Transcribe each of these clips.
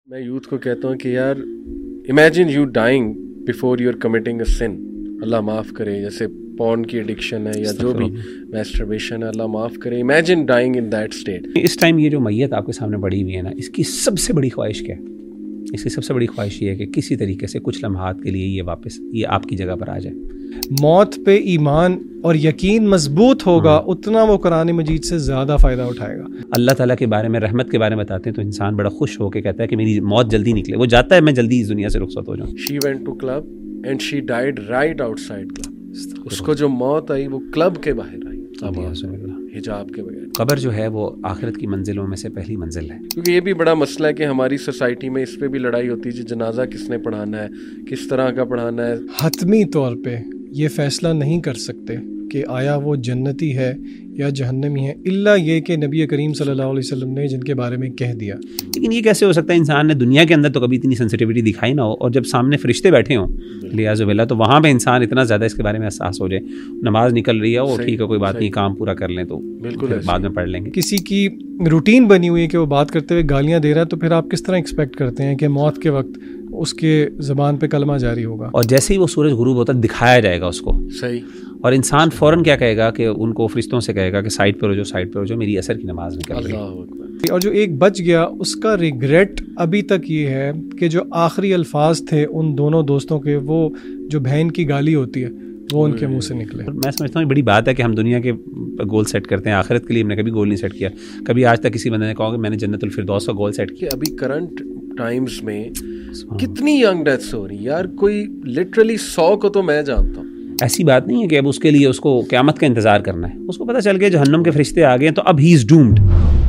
میں یوتھ کو کہتا ہوں کہ یار imagine you dying before you are committing a sin. اللہ معاف کرے, جیسے پورن کی ایڈکشن ہے یا جو بھی میسٹربیشن ہے, اللہ معاف کرے. Imagine dying in that state. اس ٹائم یہ جو میت آپ کے سامنے پڑی ہوئی ہے نا, اس کی سب سے بڑی خواہش کیا ہے؟ اس کی سب سے بڑی خواہش یہ ہے کہ کسی طریقے سے کچھ لمحات کے لیے یہ آپ کی جگہ پر آ جائے. موت پہ ایمان اور یقین مضبوط ہوگا اتنا وہ قرآن مجید سے زیادہ فائدہ اٹھائے گا. اللہ تعالیٰ کے بارے میں, رحمت کے بارے میں بتاتے ہیں تو انسان بڑا خوش ہو کے کہتا ہے کہ میری موت جلدی نکلے. وہ جاتا ہے میں جلدی اس دنیا سے رخصت ہو جاؤں. She went to club and she died right outside club. اس کو جو موت آئی وہ کلب کے باہر آئی, حجاب کے بغیر. قبر جو ہے وہ آخرت کی منزلوں میں سے پہلی منزل ہے. کیونکہ یہ بھی بڑا مسئلہ ہے کہ ہماری سوسائٹی میں اس پہ بھی لڑائی ہوتی ہے کہ جنازہ کس نے پڑھانا ہے, کس طرح کا پڑھانا ہے. حتمی طور پہ یہ فیصلہ نہیں کر سکتے کہ آیا وہ جنتی ہے یا جہنمی ہے, الا یہ کہ نبی کریم صلی اللہ علیہ وسلم نے جن کے بارے میں کہہ دیا. لیکن یہ کیسے ہو سکتا ہے؟ انسان نے دنیا کے اندر تو کبھی اتنی سینسٹیوٹی دکھائی نہ ہو, اور جب سامنے فرشتے بیٹھے ہوں لیاذ باللہ تو وہاں پہ انسان اتنا زیادہ اس کے بارے میں احساس ہو جائے. نماز نکل رہی ہے, وہ ٹھیک ہے کوئی بات نہیں, کام پورا کر لیں تو بالکل بعد میں پڑھ لیں گے. کسی کی روٹین بنی ہوئی ہے کہ وہ بات کرتے ہوئے گالیاں دے رہا ہے, تو پھر آپ کس طرح ایکسپیکٹ کرتے ہیں کہ موت کے وقت اس کے زبان پہ کلمہ جاری ہوگا؟ اور جیسے ہی وہ سورج غروب ہوتا ہے دکھایا جائے گا اس کو, صحیح, اور انسان فوراً کیا کہے گا کہ ان کو فرشتوں سے کہے گا کہ سائڈ پہ ہو جاؤ, سائڈ پہ ہو جاؤ, میری اثر کی نماز نکل رہی ہے. اور جو ایک بچ گیا اس کا ریگریٹ ابھی تک یہ ہے کہ جو آخری الفاظ تھے ان دونوں دوستوں کے, وہ جو بہن کی گالی ہوتی ہے وہ ان کے منہ سے نکلے. میں سمجھتا ہوں بڑی بات ہے کہ ہم دنیا کے گول سیٹ کرتے ہیں, آخرت کے لیے ہم نے کبھی گول نہیں سیٹ کیا. کبھی آج تک کسی بندے نے کہا کہ میں نے جنت الفردوس کا گول سیٹ کیا. ابھی کرنٹ ٹائمز میں کتنی ینگ ڈیتھس ہو رہی یار, کوئی لٹرلی 100 کو تو میں جانتا ہوں. ایسی بات نہیں ہے کہ اب اس کے لیے اس کو قیامت کا انتظار کرنا ہے. اس کو پتہ چل گیا جہنم کے فرشتے آ گئے ہیں تو اب ہی از ڈومڈ.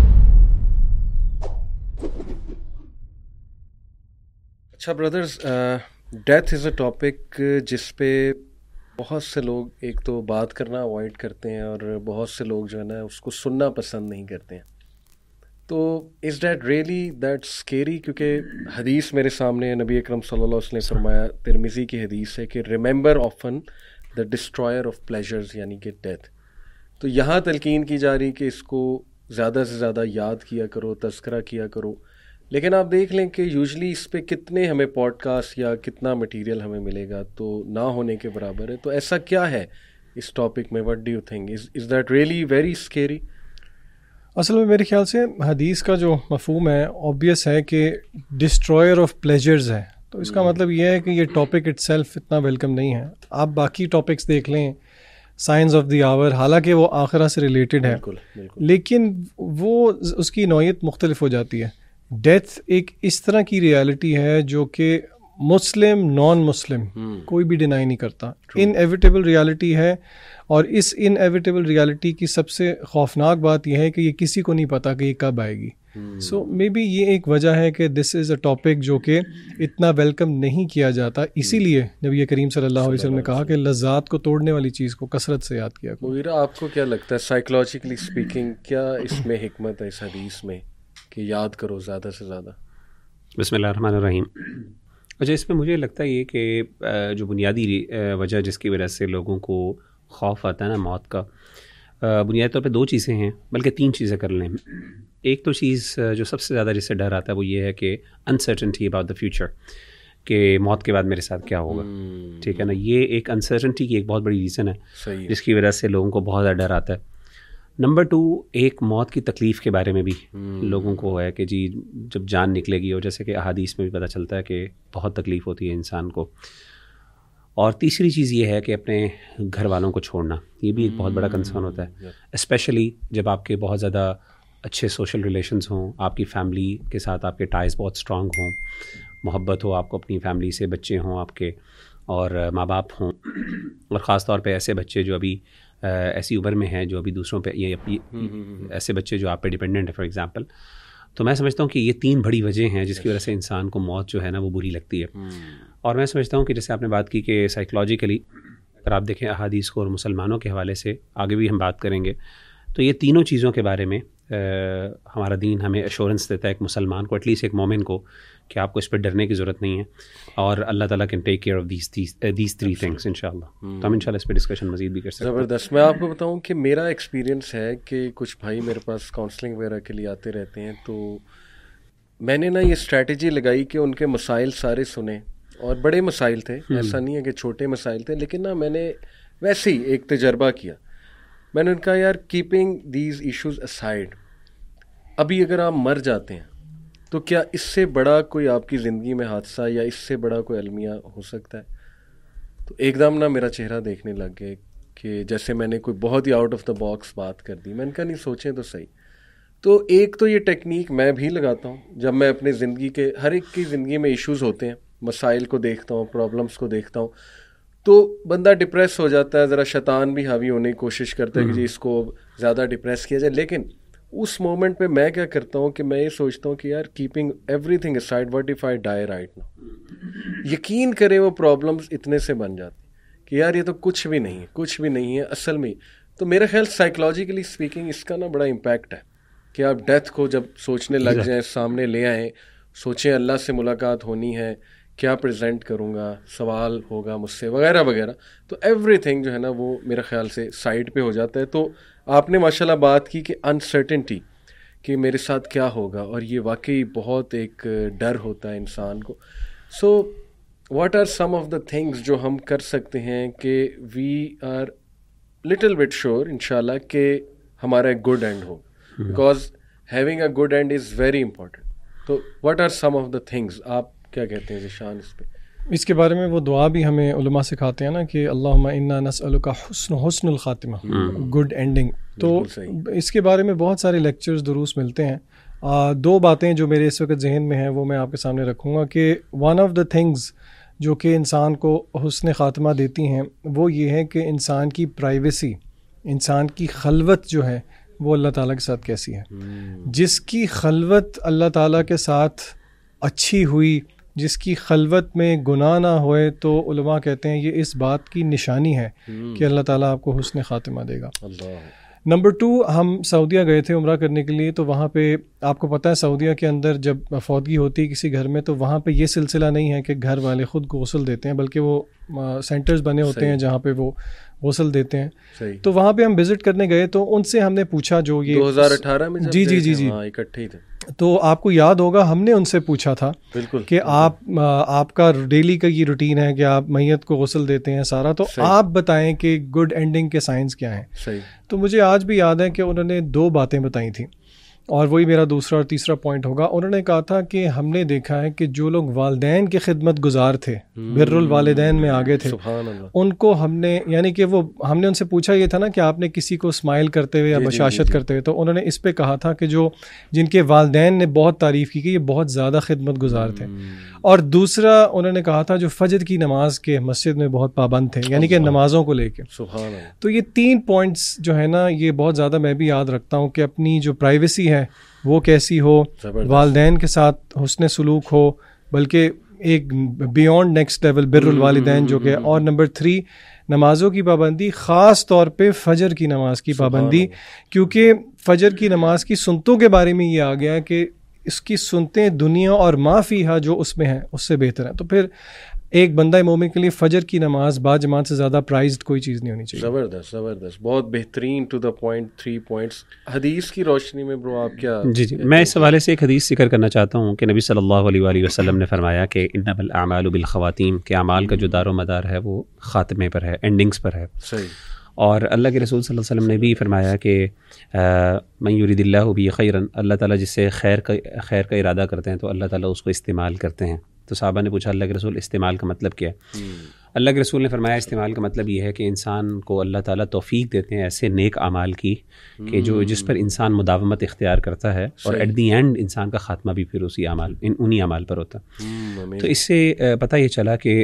اچھا brothers, death is a topic جس پہ بہت سے لوگ ایک تو بات کرنا اوائڈ کرتے ہیں, اور بہت سے لوگ جو ہے نا اس کو سننا پسند نہیں کرتے ہیں. تو is that really that scary? کیونکہ حدیث میرے سامنے نبی اکرم صلی اللہ علیہ وسلم نے فرمایا, ترمذی کی حدیث ہے کہ remember often the destroyer of pleasures, یعنی کہ ڈیتھ. تو یہاں تلقین کی جا رہی کہ اس کو زیادہ سے زیادہ یاد کیا کرو, تذکرہ کیا کرو. لیکن آپ دیکھ لیں کہ یوزلی اس پہ کتنے ہمیں پوڈ کاسٹ یا کتنا مٹیریل ہمیں ملے گا, تو نہ ہونے کے برابر ہے. تو ایسا کیا ہے اس ٹاپک میں؟ What do you think, is that really very scary? اصل میں میرے خیال سے حدیث کا جو مفہوم ہے آبویس ہے کہ ڈسٹرائر آف پلیجرز ہے, تو اس کا مطلب یہ ہے کہ یہ ٹاپک اٹ سیلف اتنا ویلکم نہیں ہے. آپ باقی ٹاپکس دیکھ لیں, سائنس آف دی آور, حالانکہ وہ آخرہ سے ریلیٹڈ ہے, لیکن وہ اس کی نوعیت مختلف ہو جاتی ہے. ڈیتھ ایک اس طرح کی ریالٹی ہے جو کہ مسلم نان مسلم کوئی بھی ڈینائی نہیں کرتا. انیویٹیبل ریالٹی ہے, اور اس انیویٹیبل ریالٹی کی سب سے خوفناک بات یہ ہے کہ یہ کسی کو نہیں پتا کہ یہ کب آئے گی. سو مے بی یہ ایک وجہ ہے کہ دس از اے ٹاپک جو کہ اتنا ویلکم نہیں کیا جاتا. اسی لیے نبی کریم صلی اللہ علیہ وسلم نے کہا کہ لذات کو توڑنے والی چیز کو کثرت سے یاد کیا کرو. مغیرہ, آپ کو کیا لگتا ہے سائیکولوجیکلی اسپیکنگ کیا اس میں حکمت ہے اس حدیث میں کہ یاد کرو زیادہ سے زیادہ؟ بسم اللہ الرحمن الرحیم. اچھا, اس میں مجھے لگتا ہے یہ کہ جو بنیادی وجہ جس کی وجہ سے لوگوں کو خوف آتا ہے نا موت کا, بنیادی طور پہ 2 چیزیں ہیں, بلکہ 3 چیزیں کر لیں. ایک تو چیز جو سب سے زیادہ جس سے ڈر آتا ہے وہ یہ ہے کہ انسرٹنٹی اباؤٹ دا فیوچر, کہ موت کے بعد میرے ساتھ کیا ہوگا. ٹھیک ہے نا, یہ ایک انسرٹنٹی کی ایک بہت بڑی ریزن ہے جس کی وجہ سے لوگوں کو بہت زیادہ ڈر آتا ہے. نمبر 2, ایک موت کی تکلیف کے بارے میں بھی لوگوں کو ہے کہ جی جب جان نکلے گی, اور جیسے کہ احادیث میں بھی پتہ چلتا ہے کہ بہت تکلیف ہوتی ہے انسان کو. اور تیسری چیز یہ ہے کہ اپنے گھر والوں کو چھوڑنا, یہ بھی ایک بہت بڑا کنسرن ہوتا ہے, اسپیشلی جب آپ کے بہت زیادہ اچھے سوشل ریلیشنز ہوں, آپ کی فیملی کے ساتھ آپ کے ٹائز بہت اسٹرانگ ہوں, محبت ہو آپ کو اپنی فیملی سے, بچے ہوں آپ کے اور ماں باپ ہوں, اور خاص طور پہ ایسے بچے جو ابھی ایسی عمر میں ہیں جو ابھی دوسروں پہ, یہ ایسے بچے جو آپ پہ ڈپینڈنٹ ہیں فار ایگزامپل. تو میں سمجھتا ہوں کہ یہ 3 بڑی وجہ ہیں جس کی وجہ سے انسان کو موت جو ہے نا وہ بری لگتی ہے. اور میں سمجھتا ہوں کہ جیسے آپ نے بات کی کہ سائیکولوجیکلی اگر آپ دیکھیں احادیث کو اور مسلمانوں کے حوالے سے آگے بھی ہم بات کریں گے, تو یہ تینوں چیزوں کے بارے میں ہمارا دین ہمیں ایشورنس دیتا ہے ایک مسلمان کو, ایٹ لیسٹ ایک مومن کو, کہ آپ کو اس پہ ڈرنے کی ضرورت نہیں ہے, اور اللہ تعالیٰ can take care of these 3 things انشاءاللہ. تو ہم انشاءاللہ اس پہ ڈسکشن مزید بھی کر سکتے ہیں. زبردست. میں آپ کو بتاؤں کہ میرا ایکسپیرینس ہے کہ کچھ بھائی میرے پاس کاؤنسلنگ وغیرہ کے لیے آتے رہتے ہیں, تو میں نے نا یہ اسٹریٹجی لگائی کہ ان کے مسائل سارے سنے, اور بڑے مسائل تھے, ایسا نہیں ہے کہ چھوٹے مسائل تھے, لیکن نا میں نے ویسے ہی ایک تجربہ کیا. میں نے ان کا یار کیپنگ دیز ایشوز اسائڈ, ابھی اگر آپ مر جاتے ہیں تو کیا اس سے بڑا کوئی آپ کی زندگی میں حادثہ یا اس سے بڑا کوئی المیہ ہو سکتا ہے؟ تو ایک دم نا میرا چہرہ دیکھنے لگ گئے کہ جیسے میں نے کوئی بہت ہی آؤٹ آف دا باکس بات کر دی. میں نے کہا نہیں, سوچیں تو صحیح. تو ایک تو یہ ٹیکنیک میں بھی لگاتا ہوں جب میں اپنے زندگی کے, ہر ایک کی زندگی میں ایشوز ہوتے ہیں, مسائل کو دیکھتا ہوں, پرابلمس کو دیکھتا ہوں, تو بندہ ڈپریس ہو جاتا ہے, ذرا شیطان بھی حاوی ہونے کی کوشش کرتا ہے کہ جی اس کو زیادہ ڈپریس کیا جائے. لیکن اس مومنٹ پہ میں کیا کرتا ہوں کہ میں یہ سوچتا ہوں کہ یار keeping everything aside, what if I die right now. یقین کریں وہ پرابلمس اتنے سے بن جاتی کہ یار یہ تو کچھ بھی نہیں ہے, کچھ بھی نہیں ہے اصل میں. تو میرا خیال سائیکلوجیکلی اسپیکنگ اس کا نا بڑا امپیکٹ ہے کہ آپ ڈیتھ کو جب سوچنے لگ جائیں, سامنے لے آئیں, سوچیں اللہ سے ملاقات ہونی ہے, کیا پریزنٹ کروں گا, سوال ہوگا مجھ سے وغیرہ وغیرہ, تو ایوری تھنگ جو ہے نا وہ میرا خیال سے سائڈ پہ ہو جاتا ہے. تو آپ نے ماشاء اللہ بات کی کہ انسرٹنٹی, کہ میرے ساتھ کیا ہوگا, اور یہ واقعی بہت ایک ڈر ہوتا ہے انسان کو. So what are some of the things جو ہم کر سکتے ہیں کہ we are little bit sure انشاءاللہ کہ ہمارا ایک گڈ اینڈ ہو, because having a good end is very important. تو what are some of the things, آپ کیا کہتے ہیں ذیشان اس پہ؟ اس کے بارے میں وہ دعا بھی ہمیں علماء سکھاتے ہیں نا کہ اللہم انا نسألک حسن الخاتمہ, گڈ اینڈنگ. تو اس کے بارے میں بہت سارے لیکچرز دروس ملتے ہیں. دو باتیں جو میرے اس وقت ذہن میں ہیں وہ میں آپ کے سامنے رکھوں گا کہ ون آف دا تھنگز جو کہ انسان کو حسن خاتمہ دیتی ہیں وہ یہ ہے کہ انسان کی پرائیویسی, انسان کی خلوت جو ہے وہ اللہ تعالیٰ کے ساتھ کیسی ہے. جس کی خلوت اللہ تعالیٰ کے ساتھ اچھی ہوئی, جس کی خلوت میں گناہ نہ ہوئے, تو علماء کہتے ہیں یہ اس بات کی نشانی ہے کہ اللہ تعالیٰ آپ کو حسن خاتمہ دے گا. نمبر 2, ہم سعودیہ گئے تھے عمرہ کرنے کے لیے, تو وہاں پہ آپ کو پتہ ہے سعودیہ کے اندر جب فوتگی ہوتی ہے کسی گھر میں تو وہاں پہ یہ سلسلہ نہیں ہے کہ گھر والے خود غسل دیتے ہیں, بلکہ وہ سینٹرز بنے ہوتے ہیں جہاں پہ وہ غسل دیتے ہیں. تو وہاں پہ ہم وزٹ کرنے گئے تو ان سے ہم نے پوچھا, جو یہ 2018 میں جی اکٹھے ہی تھے, تو آپ کو یاد ہوگا ہم نے ان سے پوچھا تھا کہ آپ کا ڈیلی کا یہ روٹین ہے کہ آپ میت کو غسل دیتے ہیں سارا, تو آپ بتائیں کہ گڈ اینڈنگ کے سائنس کیا ہیں. تو مجھے آج بھی یاد ہے کہ انہوں نے 2 باتیں بتائی تھیں, اور وہی میرا دوسرا اور تیسرا پوائنٹ ہوگا. انہوں نے کہا تھا کہ ہم نے دیکھا ہے کہ جو لوگ والدین کے خدمت گزار تھے, بر الوالدین میں آگے تھے, ان کو ہم نے, یعنی کہ وہ ہم نے ان سے پوچھا یہ تھا نا کہ آپ نے کسی کو اسمائل کرتے ہوئے یا بشاشت کرتے ہوئے, تو انہوں نے اس پہ کہا تھا کہ جو جن کے والدین نے بہت تعریف کی کہ یہ بہت زیادہ خدمت گزار تھے. اور دوسرا انہوں نے کہا تھا جو فجر کی نماز کے مسجد میں بہت پابند تھے, یعنی کہ نمازوں کو لے کے. تو یہ 3 پوائنٹس جو ہے نا یہ بہت زیادہ میں بھی یاد رکھتا ہوں کہ اپنی جو پرائیویسی ہے وہ کیسی ہو, والدین کے ساتھ حسن سلوک ہو, بلکہ ایک بیونڈ نیکسٹ لیول بر الوالدین جو کہ. اور نمبر 3 نمازوں کی پابندی, خاص طور پہ فجر کی نماز کی پابندی, کیونکہ فجر کی نماز کی سنتوں کے بارے میں یہ آ گیا ہے کہ اس کی سنتیں دنیا اور ما فیہا جو اس میں ہیں اس سے بہتر ہیں. تو پھر ایک بندہ مومن کے لیے فجر کی نماز با جماعت سے زیادہ پرائزڈ کوئی چیز نہیں ہونی چاہیے. زبردست, بہت بہترین, ٹو دا پوائنٹ 3 پوائنٹس. حدیث کی روشنی میں برو آپ کیا؟ جی میں اس حوالے سے ایک حدیث ذکر کرنا چاہتا ہوں کہ نبی صلی اللہ علیہ وآلہ وسلم نے فرمایا کہ انما الاعمال بالخواتیم, کہ اعمال کا جو دار و مدار ہے وہ خاتمے پر ہے, اینڈنگز پر ہے. صحیح. اور اللہ کے رسول صلی اللہ علیہ وسلم نے بھی فرمایا کہ من یرید اللہ بہ خیرا, اللہ تعالیٰ جس سے خیر کا ارادہ کرتے ہیں تو اللہ تعالیٰ اس کو استعمال کرتے ہیں. تو صحابہ نے پوچھا اللہ کے رسول استعمال کا مطلب کیا ہے؟ اللہ کے رسول نے فرمایا استعمال کا مطلب یہ ہے کہ انسان کو اللہ تعالیٰ توفیق دیتے ہیں ایسے نیک اعمال کی کہ جس پر انسان مداومت اختیار کرتا ہے, اور ایٹ دی اینڈ انسان کا خاتمہ بھی پھر انہی اعمال پر ہوتا ہے. تو اس سے پتہ یہ چلا کہ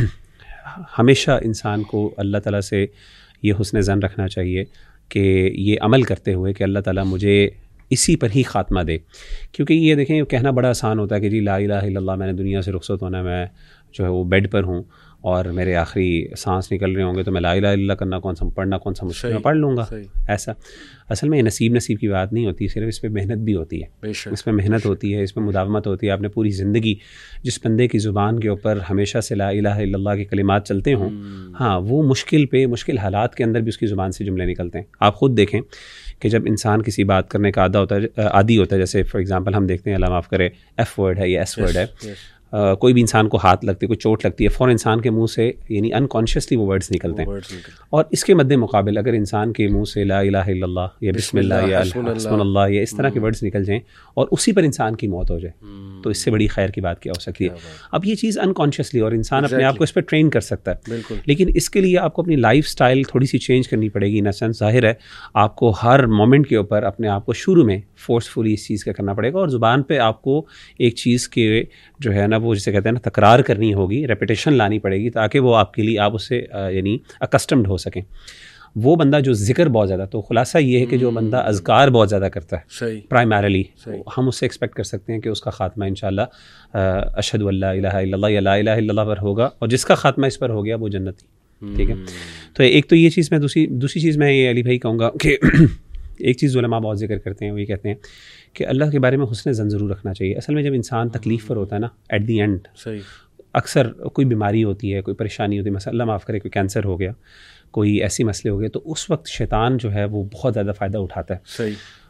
ہمیشہ انسان کو اللہ تعالیٰ سے یہ حسن ظن رکھنا چاہیے کہ یہ عمل کرتے ہوئے کہ اللہ تعالیٰ مجھے اسی پر ہی خاتمہ دے. کیونکہ یہ دیکھیں کہنا بڑا آسان ہوتا ہے کہ جی لا الہ الا اللہ, میں نے دنیا سے رخصت ہونا ہے, میں جو ہے وہ بیڈ پر ہوں, اور میرے آخری سانس نکل رہے ہوں گے تو میں لا الہ الا اللہ کرنا کون سا پڑھنا کون سا مشکل میں پڑھ لوں گا. ایسا اصل میں یہ نصیب کی بات نہیں ہوتی, صرف اس پہ محنت بھی ہوتی ہے, اس میں محنت ہوتی ہے, اس میں مداومت ہوتی ہے. آپ نے پوری زندگی جس بندے کی زبان کے اوپر ہمیشہ سے لا الہ الا اللہ کے کلمات چلتے ہوں, ہاں وہ مشکل حالات کے اندر بھی اس کی زبان سے جملے نکلتے ہیں. آپ خود دیکھیں کہ جب انسان کسی بات کرنے کا عادی ہوتا ہے, جیسے فار ایگزامپل ہم دیکھتے ہیں اللہ معاف کرے ایف ورڈ ہے یا ایس ورڈ ہے, کوئی بھی انسان کو ہاتھ لگتی ہے, کوئی چوٹ لگتی ہے, فوراً انسان کے منہ سے یعنی انکانشیسلی وہ ورڈز نکلتے ہیں. اور اس کے مد مقابل اگر انسان کے منہ سے لا الہ الا اللہ یا بسم اللہ یا حسبنا اللہ یا اس طرح کے ورڈز نکل جائیں اور اسی پر انسان کی موت ہو جائے, تو اس سے بڑی خیر کی بات کیا ہو سکتی ہے. اب یہ چیز انکانشیسلی اور انسان اپنے آپ کو اس پہ ٹرین کر سکتا ہے, لیکن اس کے لیے آپ کو اپنی لائف سٹائل تھوڑی سی چینج کرنی پڑے گی. ان سینس ظاہر ہے آپ کو ہر مومنٹ کے اوپر اپنے آپ کو شروع میں فورسفلی اس چیز کا کرنا پڑے گا, اور زبان پہ آپ کو ایک چیز کے جو ہے نا وہ جسے کہتے ہیں نا تکرار کرنی ہوگی, ریپیٹیشن لانی پڑے گی, تاکہ وہ آپ کے لیے آپ اس سے یعنی اکسٹمڈ ہو سکیں. وہ بندہ جو ذکر بہت زیادہ, تو خلاصہ یہ ہے کہ جو بندہ اذکار بہت زیادہ کرتا ہے پرائمریلی, ہم اس سے ایکسپیکٹ کر سکتے ہیں کہ اس کا خاتمہ انشاءاللہ اشہد ان لا الہ الا اللہ یا لا الہ الا اللہ پر ہوگا, اور جس کا خاتمہ اس پر ہو گیا وہ جنتی. ٹھیک ہے, تو ایک تو یہ چیز میں دوسری چیز میں یہ علی بھائی کہوں گا کہ ایک چیز علماء بہت ذکر کرتے ہیں, وہ یہ کہتے ہیں کہ اللہ کے بارے میں حسن ظن ضرور رکھنا چاہیے. اصل میں جب انسان تکلیف پر ہوتا ہے نا, ایٹ دی اینڈ اکثر کوئی بیماری ہوتی ہے, کوئی پریشانی ہوتی ہے, مثلا اللہ معاف کرے کوئی کینسر ہو گیا, کوئی ایسی مسئلے ہو گئے, تو اس وقت شیطان جو ہے وہ بہت زیادہ فائدہ اٹھاتا ہے.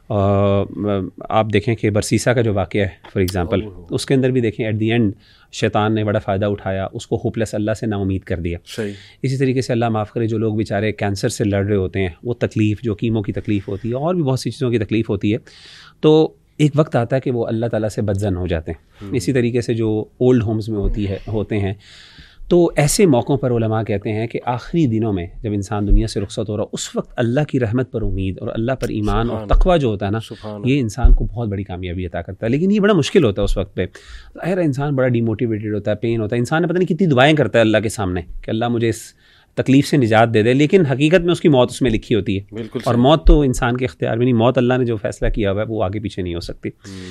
آپ دیکھیں کہ برسیسا کا جو واقعہ ہے فار ایگزامپل, اس کے اندر بھی دیکھیں ایٹ دی اینڈ شیطان نے بڑا فائدہ اٹھایا, اس کو ہوپ لیس اللہ سے نا امید کر دیا. اسی طریقے سے اللہ معاف کرے جو لوگ بیچارے کینسر سے لڑ رہے ہوتے ہیں, وہ تکلیف جو کیمو کی تکلیف ہوتی ہے اور بھی بہت سی چیزوں کی تکلیف ہوتی ہے, تو ایک وقت آتا ہے کہ وہ اللہ تعالیٰ سے بدظن ہو جاتے ہیں. اسی طریقے سے جو اولڈ ہومز میں ہوتے ہیں, تو ایسے موقعوں پر علماء کہتے ہیں کہ آخری دنوں میں جب انسان دنیا سے رخصت ہو رہا, اس وقت اللہ کی رحمت پر امید اور اللہ پر ایمان اور تقویٰ جو ہوتا ہے نا, یہ انسان کو بہت بڑی کامیابی عطا کرتا ہے. لیکن یہ بڑا مشکل ہوتا ہے اس وقت پہ, ظاہر انسان بڑا ڈی موٹیویٹڈ ہوتا ہے, پین ہوتا ہے, انسان نے پتہ نہیں کتنی دعائیں کرتا ہے اللہ کے سامنے کہ اللہ مجھے اس تکلیف سے نجات دے دے, لیکن حقیقت میں اس کی موت اس میں لکھی ہوتی ہے. اور موت تو انسان کے اختیار میں نہیں, موت اللہ نے جو فیصلہ کیا ہوا ہے وہ آگے پیچھے نہیں ہو سکتی.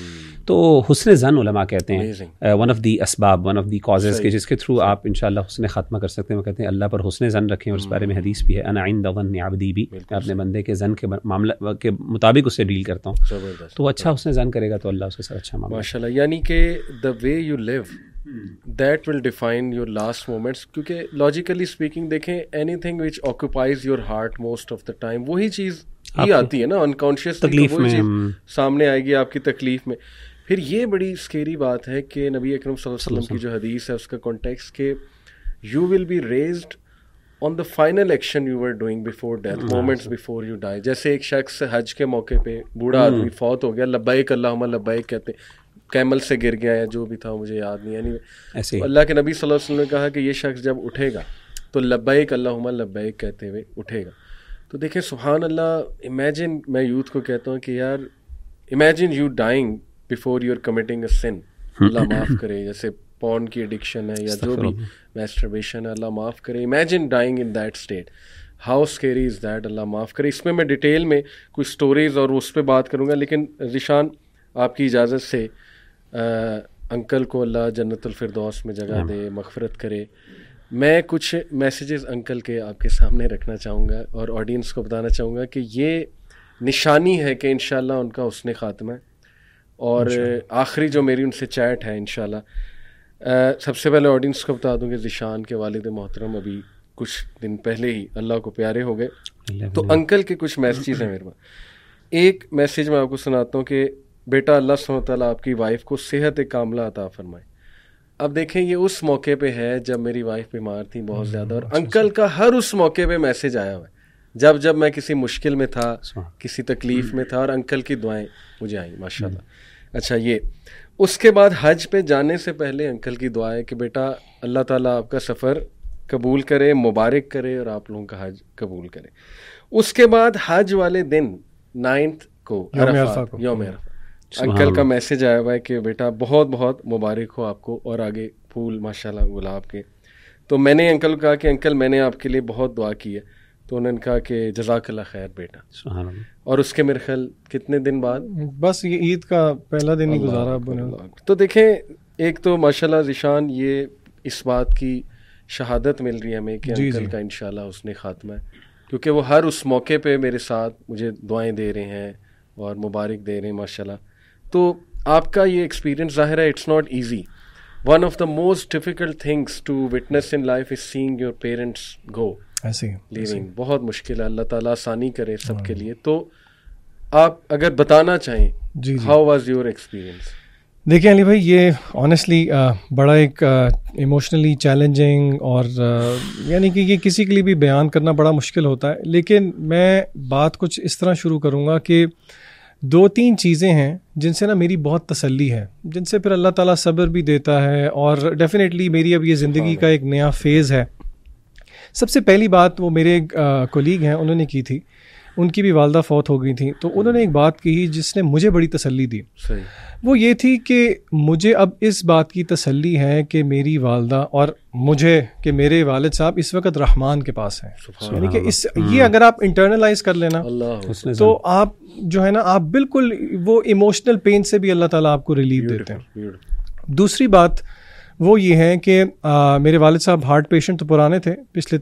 تو حسن ظن علماء کہتے ہیں ون آف دی اسباب, ون آف دی کازز کے جس کے تھرو آپ انشاءاللہ حسن خاتمہ کر سکتے ہیں. وہ کہتے ہیں اللہ پر حسن ظن رکھیں, اور اس بارے میں حدیث بھی ہے, انا عند ظن عبدی بھی, میں اپنے بندے کے ظن کے معاملہ کے مطابق اس سے ڈیل کرتا ہوں. تو وہ اچھا حسن ظن کرے گا تو اللہ اس کے ساتھ اچھا معاملہ. ماشاءاللہ, یعنی کہ the way you live that will define your last moments. کیونکہ logically speaking دیکھیں, anything which occupies your heart most of the time, وہی چیز ہی آتی ہے نا unconsciously, وہی چیز سامنے آئے گی آپ کی تکلیف میں. پھر یہ بڑی اسکیری بات ہے کہ نبی اکرم صلی اللہ علیہ وسلم کی جو حدیث ہے اس کا کانٹیکسٹ کہ you will be raised on the final action you were doing before death, moments before you die. جیسے ایک شخص حج کے موقع پہ بوڑھا آدمی فوت ہو گیا, لبیک اللہم لبیک کہتے ہیں, کیمل سے گر گیا یا جو بھی تھا مجھے یاد نہیں, یعنی اللہ کے نبی صلی اللہ علیہ وسلم نے کہا کہ یہ شخص جب اٹھے گا تو لبیک اللہم لبیک کہتے ہوئے اٹھے گا. تو دیکھیں سبحان اللہ, امیجن, میں یوتھ کو کہتا ہوں کہ یار imagine you dying before you are committing a sin, اللہ معاف کرے, جیسے پورن کی ایڈکشن ہے یا جو بھی میسٹربیشن ہے, اللہ معاف کرے. Imagine dying in that state, how scary is that, اللہ معاف کرے. اس میں ڈیٹیل میں کچھ اسٹوریز اور اس پہ بات کروں گا, لیکن ذیشان آپ کی اجازت سے انکل کو اللہ جنت الفردوس میں جگہ دے, مغفرت کرے. میں کچھ میسیجز انکل کے آپ کے سامنے رکھنا چاہوں گا اور آڈینس کو بتانا چاہوں گا کہ یہ نشانی ہے کہ انشاءاللہ ان کا حسن خاتمہ ہے. اور آخری جو میری ان سے چیٹ ہے انشاءاللہ, سب سے پہلے آڈینس کو بتا دوں کہ ذیشان کے والد محترم ابھی کچھ دن پہلے ہی اللہ کو پیارے ہو گئے, تو انکل کے کچھ میسیجز ہیں میرے پاس. ایک میسیج میں آپ کو سناتا ہوں کہ بیٹا اللہ سبحانہ وتعالیٰ آپ کی وائف کو صحت کاملہ عطا فرمائے. اب دیکھیں یہ اس موقع پہ ہے جب میری وائف بیمار تھی بہت زیادہ, اور انکل کا ہر اس موقع پہ میسیج آیا ہوا ہے جب میں کسی مشکل میں تھا, کسی تکلیف میں تھا, اور انکل کی دعائیں مجھے آئیں ماشاءاللہ. اچھا, یہ اس کے بعد حج پہ جانے سے پہلے انکل کی دعا ہے کہ بیٹا اللہ تعالیٰ آپ کا سفر قبول کرے, مبارک کرے, اور آپ لوگوں کا حج قبول کرے. اس کے بعد حج والے دن 9 کو یوم عرفہ, انکل کا میسیج آیا ہوا ہے کہ بیٹا بہت بہت مبارک ہو آپ کو, اور آگے پھول ماشاءاللہ گلاب کے. تو میں نے انکل کو کہا کہ انکل میں نے آپ کے لیے بہت دعا کی ہے, تو انہوں نے کہا کہ جزاک اللہ خیر بیٹا. سبحان اللہ. اور اس کے میرے خیال کتنے دن بعد, بس یہ عید کا پہلا دن ہی گزارا. تو دیکھیں ایک تو ماشاءاللہ ذیشان یہ اس بات کی شہادت مل رہی ہے ہمیں کہ انکل کا انشاءاللہ حسن خاتمہ ہے, کیونکہ وہ ہر اس موقع پہ میرے ساتھ مجھے دعائیں دے رہے ہیں اور مبارک دے رہے ہیں ماشاءاللہ. تو آپ کا یہ ایکسپیرینس ظاہر ہے it's not easy. One of the most difficult things to witness in life is seeing your parents go leaving. بہت مشکل ہے, اللہ تعالیٰ آسانی کرے سب کے لیے. تو آپ اگر بتانا چاہیں ہاؤ واز یور ایکسپیرینس؟ دیکھیں علی بھائی, یہ آنیسٹلی بڑا ایک ایموشنلی چیلنجنگ اور یعنی کہ یہ کسی کے لیے بھی بیان کرنا بڑا مشکل ہوتا ہے. لیکن میں بات کچھ اس طرح شروع کروں گا کہ 2-3 چیزیں ہیں جن سے نا میری بہت تسلی ہے, جن سے پھر اللہ تعالیٰ صبر بھی دیتا ہے, اور ڈیفینیٹلی میری اب یہ زندگی کا ایک نیا فیز ہے. سب سے پہلی بات وہ میرے کولیگ ہیں, انہوں نے کی تھی. ان کی بھی والدہ فوت ہو گئی تھیں, تو انہوں نے ایک بات کہی جس نے مجھے بڑی تسلی دی. وہ یہ تھی کہ مجھے اب اس بات کی تسلی ہے کہ میری والدہ اور مجھے کہ میرے والد صاحب اس وقت رحمان کے پاس ہیں. یعنی کہ یہ اگر آپ انٹرنلائز کر لینا تو آپ جو ہے نا آپ بالکل وہ ایموشنل پین سے بھی اللہ تعالیٰ آپ کو ریلیف دیتے ہیں. دوسری بات وہ یہ ہے کہ میرے والد صاحب ہارٹ پیشنٹ تو پرانے تھے, پچھلے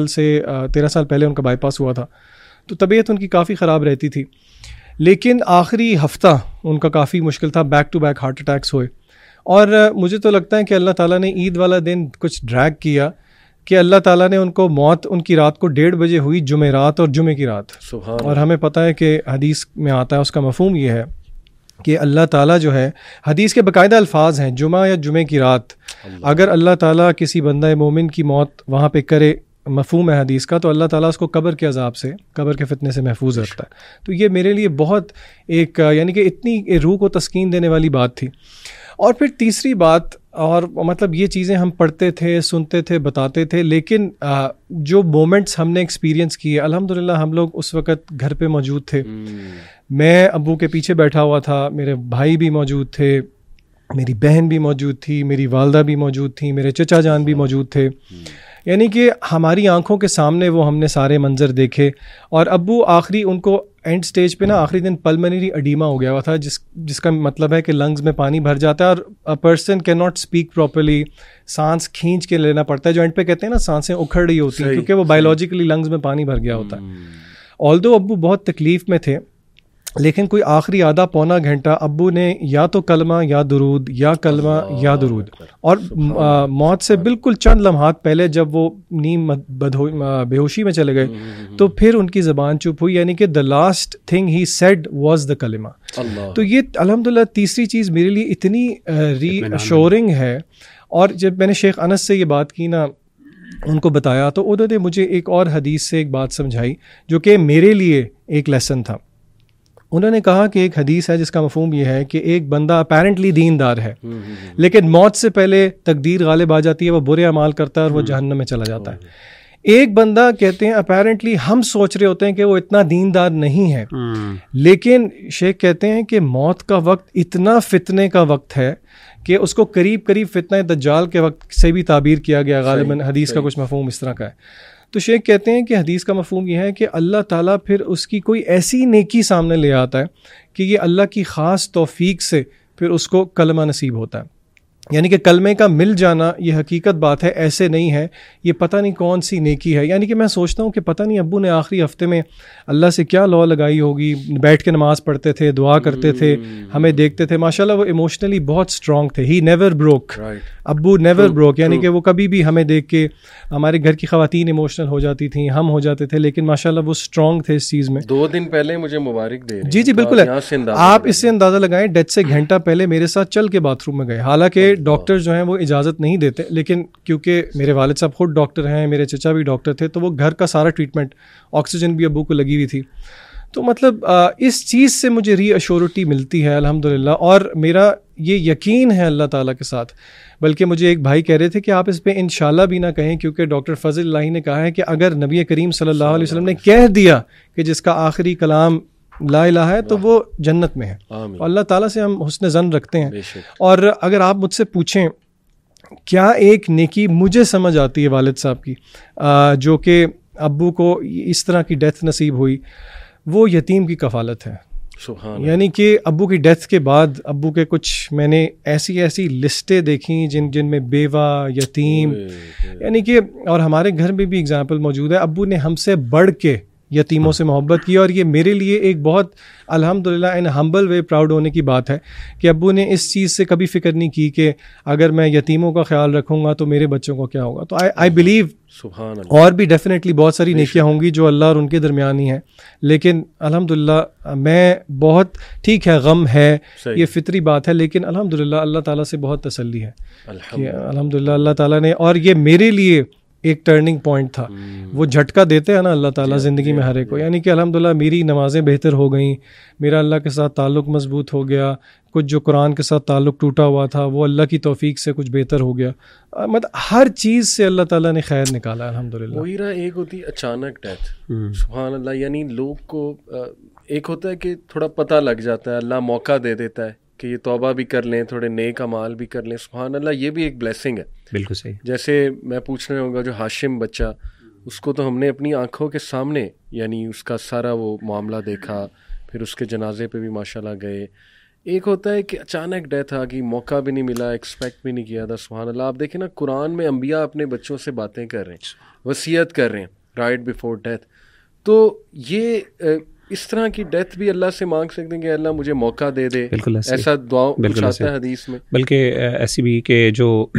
13 سال پہلے ان کا بائی پاس ہوا تھا, تو طبیعت ان کی کافی خراب رہتی تھی. لیکن آخری ہفتہ ان کا کافی مشکل تھا, back to back heart attacks ہوئے. اور مجھے تو لگتا ہے کہ اللہ تعالیٰ نے عید والا دن کچھ ڈریگ کیا کہ اللہ تعالیٰ نے ان کو موت ان کی رات کو 1:30 بجے ہوئی, جمعرات اور جمعے کی رات. اور ہمیں پتہ ہے کہ حدیث میں آتا ہے, اس کا مفہوم یہ ہے کہ اللہ تعالیٰ جو ہے, حدیث کے باقاعدہ الفاظ ہیں, جمعہ یا جمعے کی رات اگر اللہ تعالیٰ کسی بندہ مومن کی موت وہاں پہ کرے, مفہوم ہے حدیث کا, تو اللہ تعالیٰ اس کو قبر کے عذاب سے, قبر کے فتنے سے محفوظ رکھتا ہے. تو یہ میرے لیے بہت ایک یعنی کہ اتنی روح کو تسکین دینے والی بات تھی. اور پھر تیسری بات, اور مطلب یہ چیزیں ہم پڑھتے تھے, سنتے تھے, بتاتے تھے, لیکن جو مومنٹس ہم نے ایکسپیرینس کیے, الحمدللہ ہم لوگ اس وقت گھر پہ موجود تھے. میں ابو کے پیچھے بیٹھا ہوا تھا, میرے بھائی بھی موجود تھے, میری بہن بھی موجود تھی, میری والدہ بھی موجود تھی, میرے چچا جان بھی موجود تھے. یعنی کہ ہماری آنکھوں کے سامنے وہ ہم نے سارے منظر دیکھے. اور ابو آخری ان کو اینڈ سٹیج پہ نا آخری دن پلمنری اڈیما ہو گیا ہوا تھا, جس کا مطلب ہے کہ لنگز میں پانی بھر جاتا ہے اور person can not speak properly, سانس کھینچ کے لینا پڑتا ہے, جو اینڈ پہ کہتے ہیں نا سانسیں اکھڑ رہی ہوتی ہیں کیونکہ وہ بایولوجیکلی لنگز میں پانی بھر گیا ہوتا ہے. آلدو ابو بہت تکلیف میں تھے, لیکن کوئی آخری آدھا پونا گھنٹہ ابو نے یا تو کلمہ یا درود یا کلمہ یا درود, اور موت سے بالکل چند لمحات پہلے جب وہ نیم بے ہوشی میں چلے گئے تو پھر ان کی زبان چپ ہوئی, یعنی کہ the last thing he said was the کلمہ. تو یہ الحمدللہ تیسری چیز میرے لیے اتنی ری ایشورنگ ہے. اور جب میں نے شیخ انس سے یہ بات کی نا, ان کو بتایا, تو انہوں نے مجھے ایک اور حدیث سے ایک بات سمجھائی جو کہ میرے لیے ایک لیسن تھا. انہوں نے کہا کہ ایک حدیث ہے جس کا مفہوم یہ ہے کہ ایک بندہ اپیرنٹلی دیندار ہے, لیکن موت سے پہلے تقدیر غالب آ جاتی ہے, وہ برے اعمال کرتا ہے اور وہ جہنم میں چلا جاتا ہے. ایک بندہ کہتے ہیں اپیرنٹلی ہم سوچ رہے ہوتے ہیں کہ وہ اتنا دیندار نہیں ہے, لیکن شیخ کہتے ہیں کہ موت کا وقت اتنا فتنے کا وقت ہے کہ اس کو قریب فتنہ دجال کے وقت سے بھی تعبیر کیا گیا غالباً. حدیث کا کچھ مفہوم اس طرح کا ہے. تو شیخ کہتے ہیں کہ حدیث کا مفہوم یہ ہے کہ اللہ تعالیٰ پھر اس کی کوئی ایسی نیکی سامنے لے آتا ہے کہ یہ اللہ کی خاص توفیق سے پھر اس کو کلمہ نصیب ہوتا ہے. یعنی کہ کلمے کا مل جانا یہ حقیقت بات ہے, ایسے نہیں ہے, یہ پتہ نہیں کون سی نیکی ہے. یعنی کہ میں سوچتا ہوں کہ پتہ نہیں ابو نے آخری ہفتے میں اللہ سے کیا لا لگائی ہوگی, بیٹھ کے نماز پڑھتے تھے, دعا کرتے تھے, ہمیں دیکھتے تھے. ماشاءاللہ وہ ایموشنلی بہت اسٹرانگ تھے. ہی نیور بروک, ابو نیور بروک, یعنی کہ وہ کبھی بھی ہمیں دیکھ کے, ہمارے گھر کی خواتین ایموشنل ہو جاتی تھیں, ہم ہو جاتے تھے, لیکن ماشاءاللہ وہ اسٹرانگ تھے اس چیز میں. 2 دن پہلے مجھے مبارک دے رہے. جی بالکل ہے, آپ اس سے اندازہ لگائیں, ڈیتھ سے گھنٹہ پہلے میرے ساتھ چل کے باتھ روم میں گئے. حالانکہ ڈاکٹر جو ہیں وہ اجازت نہیں دیتے, لیکن کیونکہ میرے والد صاحب خود ڈاکٹر ہیں, میرے چچا بھی ڈاکٹر تھے, تو وہ گھر کا سارا ٹریٹمنٹ, آکسیجن بھی ابو کو لگی ہوئی تھی. تو مطلب اس چیز سے مجھے ری ایشورٹی ملتی ہے الحمدللہ. اور میرا یہ یقین ہے اللہ تعالیٰ کے ساتھ. بلکہ مجھے ایک بھائی کہہ رہے تھے کہ آپ اس پہ انشاءاللہ بھی نہ کہیں, کیونکہ ڈاکٹر فضل اللہ نے کہا ہے کہ اگر نبی کریم صلی اللہ علیہ وسلم نے کہہ دیا کہ جس کا آخری کلام لا الہ ہے تو وہ جنت میں ہے. اور اللہ تعالیٰ سے ہم حسن ظن رکھتے ہیں. اور اگر آپ مجھ سے پوچھیں کیا ایک نیکی مجھے سمجھ آتی ہے والد صاحب کی جو کہ ابو کو اس طرح کی ڈیتھ نصیب ہوئی, وہ یتیم کی کفالت ہے. یعنی کہ ابو کی ڈیتھ کے بعد ابو کے کچھ میں نے ایسی لسٹیں دیکھیں جن میں بیوہ یتیم، یعنی کہ اور ہمارے گھر میں بھی اگزامپل موجود ہے، ابو نے ہم سے بڑھ کے یتیموں سے محبت کی، اور یہ میرے لیے ایک بہت الحمدللہ ان ہمبل وے پراؤڈ ہونے کی بات ہے کہ ابو نے اس چیز سے کبھی فکر نہیں کی کہ اگر میں یتیموں کا خیال رکھوں گا تو میرے بچوں کو کیا ہوگا. تو آئی بلیو اور بھی ڈیفینیٹلی بہت ساری نیکیاں ہوں گی جو اللہ اور ان کے درمیان ہی ہیں، لیکن الحمدللہ میں بہت ٹھیک ہے، غم ہے، یہ فطری بات ہے، لیکن الحمدللہ اللہ تعالیٰ سے بہت تسلی ہے کہ الحمدللہ اللہ تعالیٰ نے، اور یہ میرے لیے ایک ٹرننگ پوائنٹ تھا. وہ جھٹکا دیتے ہیں نا اللہ تعالیٰ زندگی میں ہر ایک کو، یعنی کہ الحمدللہ میری نمازیں بہتر ہو گئیں، میرا اللہ کے ساتھ تعلق مضبوط ہو گیا، کچھ جو قرآن کے ساتھ تعلق ٹوٹا ہوا تھا وہ اللہ کی توفیق سے کچھ بہتر ہو گیا. مطلب ہر چیز سے اللہ تعالیٰ نے خیر نکالا الحمدللہ. وہی رہا، ایک ہوتی اچانک ڈیتھ، سبحان اللہ، یعنی لوگ کو ایک ہوتا ہے کہ تھوڑا پتہ لگ جاتا ہے، اللہ موقع دے دیتا ہے کہ یہ توبہ بھی کر لیں، تھوڑے نیک اعمال بھی کر لیں، سبحان اللہ، یہ بھی ایک بلیسنگ ہے. بالکل صحیح. جیسے میں پوچھ رہا ہوں گا جو ہاشم بچہ، اس کو تو ہم نے اپنی آنکھوں کے سامنے یعنی اس کا سارا وہ معاملہ دیکھا، پھر اس کے جنازے پہ بھی ماشاءاللہ گئے. ایک ہوتا ہے کہ اچانک ڈیتھ آ گئی، موقع بھی نہیں ملا، ایکسپیکٹ بھی نہیں کیا تھا. سبحان اللہ، آپ دیکھیں نا قرآن میں انبیاء اپنے بچوں سے باتیں کر رہے ہیں، وصیت کر رہے ہیں رائٹ بیفور ڈیتھ. تو یہ اس طرح کی ڈیتھ بھی اللہ سے مانگ سکتے ہیں کہ اللہ مجھے موقع دے دے، ایسا دعا آتا ہے حدیث میں. بلکہ ایسی بھی کہ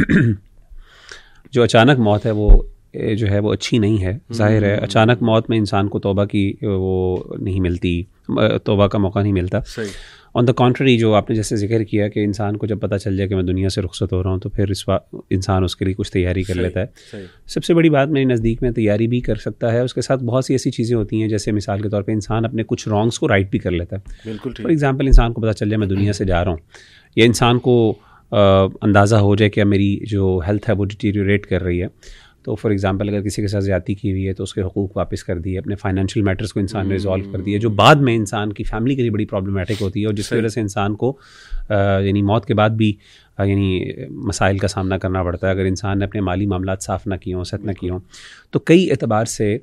جو اچانک موت ہے وہ جو ہے وہ اچھی نہیں ہے. ظاہر ہے اچانک موت میں انسان کو توبہ کی وہ نہیں ملتی، توبہ کا موقع نہیں ملتا. آن دا کانٹری، جو آپ نے جیسے ذکر کیا کہ انسان کو جب پتہ چل جائے کہ میں دنیا سے رخصت ہو رہا ہوں تو پھر انسان اس کے لیے کچھ تیاری کر لیتا ہے. سب سے بڑی بات میرے نزدیک میں تیاری بھی کر سکتا ہے، اس کے ساتھ بہت سی ایسی چیزیں ہوتی ہیں جیسے مثال کے طور پہ انسان اپنے کچھ رانگس کو رائٹ بھی کر لیتا ہے. بالکل. فار ایگزامپل انسان کو پتہ چل جائے میں دنیا سے جا رہا ہوں، یا انسان کو اندازہ ہو جائے کہ میری جو ہیلتھ ہے وہ ڈیٹیریوریٹ کر رہی ہے، تو فار ایگزامپل اگر کسی کے ساتھ زیادتی کی ہوئی ہے تو اس کے حقوق واپس کر دیے، اپنے فائنینشیل میٹرز کو انسان نے ریزالو کر دیا، جو بعد میں انسان کی فیملی کے لیے بڑی پرابلمٹک ہوتی ہے، اور جس کی وجہ سے انسان کو یعنی موت کے بعد بھی یعنی مسائل کا سامنا کرنا پڑتا ہے اگر انسان نے اپنے مالی معاملات صاف نہ کیے ہوں، سیٹ نہ کیے ہوں. تو کئی اعتبار سے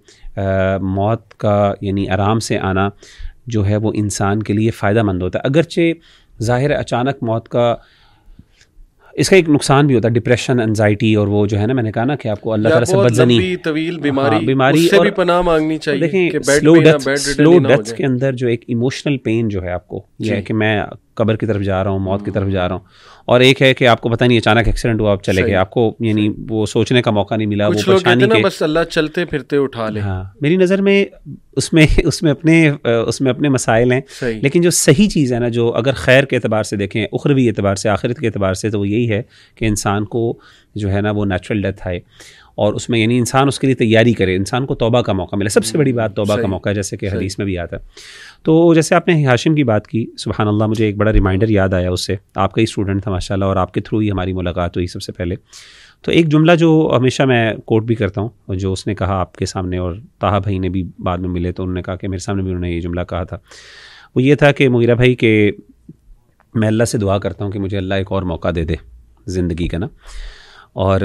موت کا یعنی آرام سے آنا جو ہے وہ انسان کے لیے فائدہ مند ہوتا ہے. اگرچہ ظاہر ہے اچانک موت کا اس کا ایک نقصان بھی ہوتا ہے، ڈپریشن، انزائٹی، اور وہ جو ہے نا میں نے کہا نا کہ آپ کو اللہ تعالیٰ سے بدزنی، طویل بیماری سے بھی پناہ مانگنی چاہیے. دیکھیں سلو ڈیتھ کے اندر جو ایک ایموشنل پین جو ہے آپ کو یہ ہے کہ میں قبر کی طرف جا رہا ہوں، موت کی طرف جا رہا ہوں، اور ایک ہے کہ آپ کو پتہ نہیں اچانک ایکسیڈنٹ ہوا، آپ چلے گئے، آپ کو یعنی وہ سوچنے کا موقع نہیں ملا، وہ پریشانی کے بس اللہ چلتے پھرتے اٹھا لے. ہاں، میری نظر میں اس میں اپنے مسائل ہیں، لیکن جو صحیح چیز ہے نا، جو اگر خیر کے اعتبار سے دیکھیں، اخروی اعتبار سے، آخرت کے اعتبار سے، تو وہ یہی ہے کہ انسان کو جو ہے نا وہ نیچرل ڈیتھ آئے، اور اس میں یعنی انسان اس کے لیے تیاری کرے، انسان کو توبہ کا موقع ملے. سب سے بڑی بات توبہ کا موقع ہے، جیسے کہ حدیث میں بھی آتا ہے. تو جیسے آپ نے ہاشم کی بات کی، سبحان اللہ، مجھے ایک بڑا ریمائنڈر یاد آیا اس سے. آپ کا ہی اسٹوڈنٹ تھا ماشاء اللہ، اور آپ کے تھرو ہی ہماری ملاقات ہوئی سب سے پہلے. تو ایک جملہ جو ہمیشہ میں کوٹ بھی کرتا ہوں، جو اس نے کہا آپ کے سامنے، اور طاہا بھائی نے بھی بعد میں ملے تو انہوں نے کہا کہ میرے سامنے بھی انہوں نے یہ جملہ کہا تھا. وہ یہ تھا کہ مغیرہ بھائی کہ میں اللہ سے دعا کرتا ہوں کہ مجھے اللہ ایک اور موقع دے دے زندگی کا نا. اور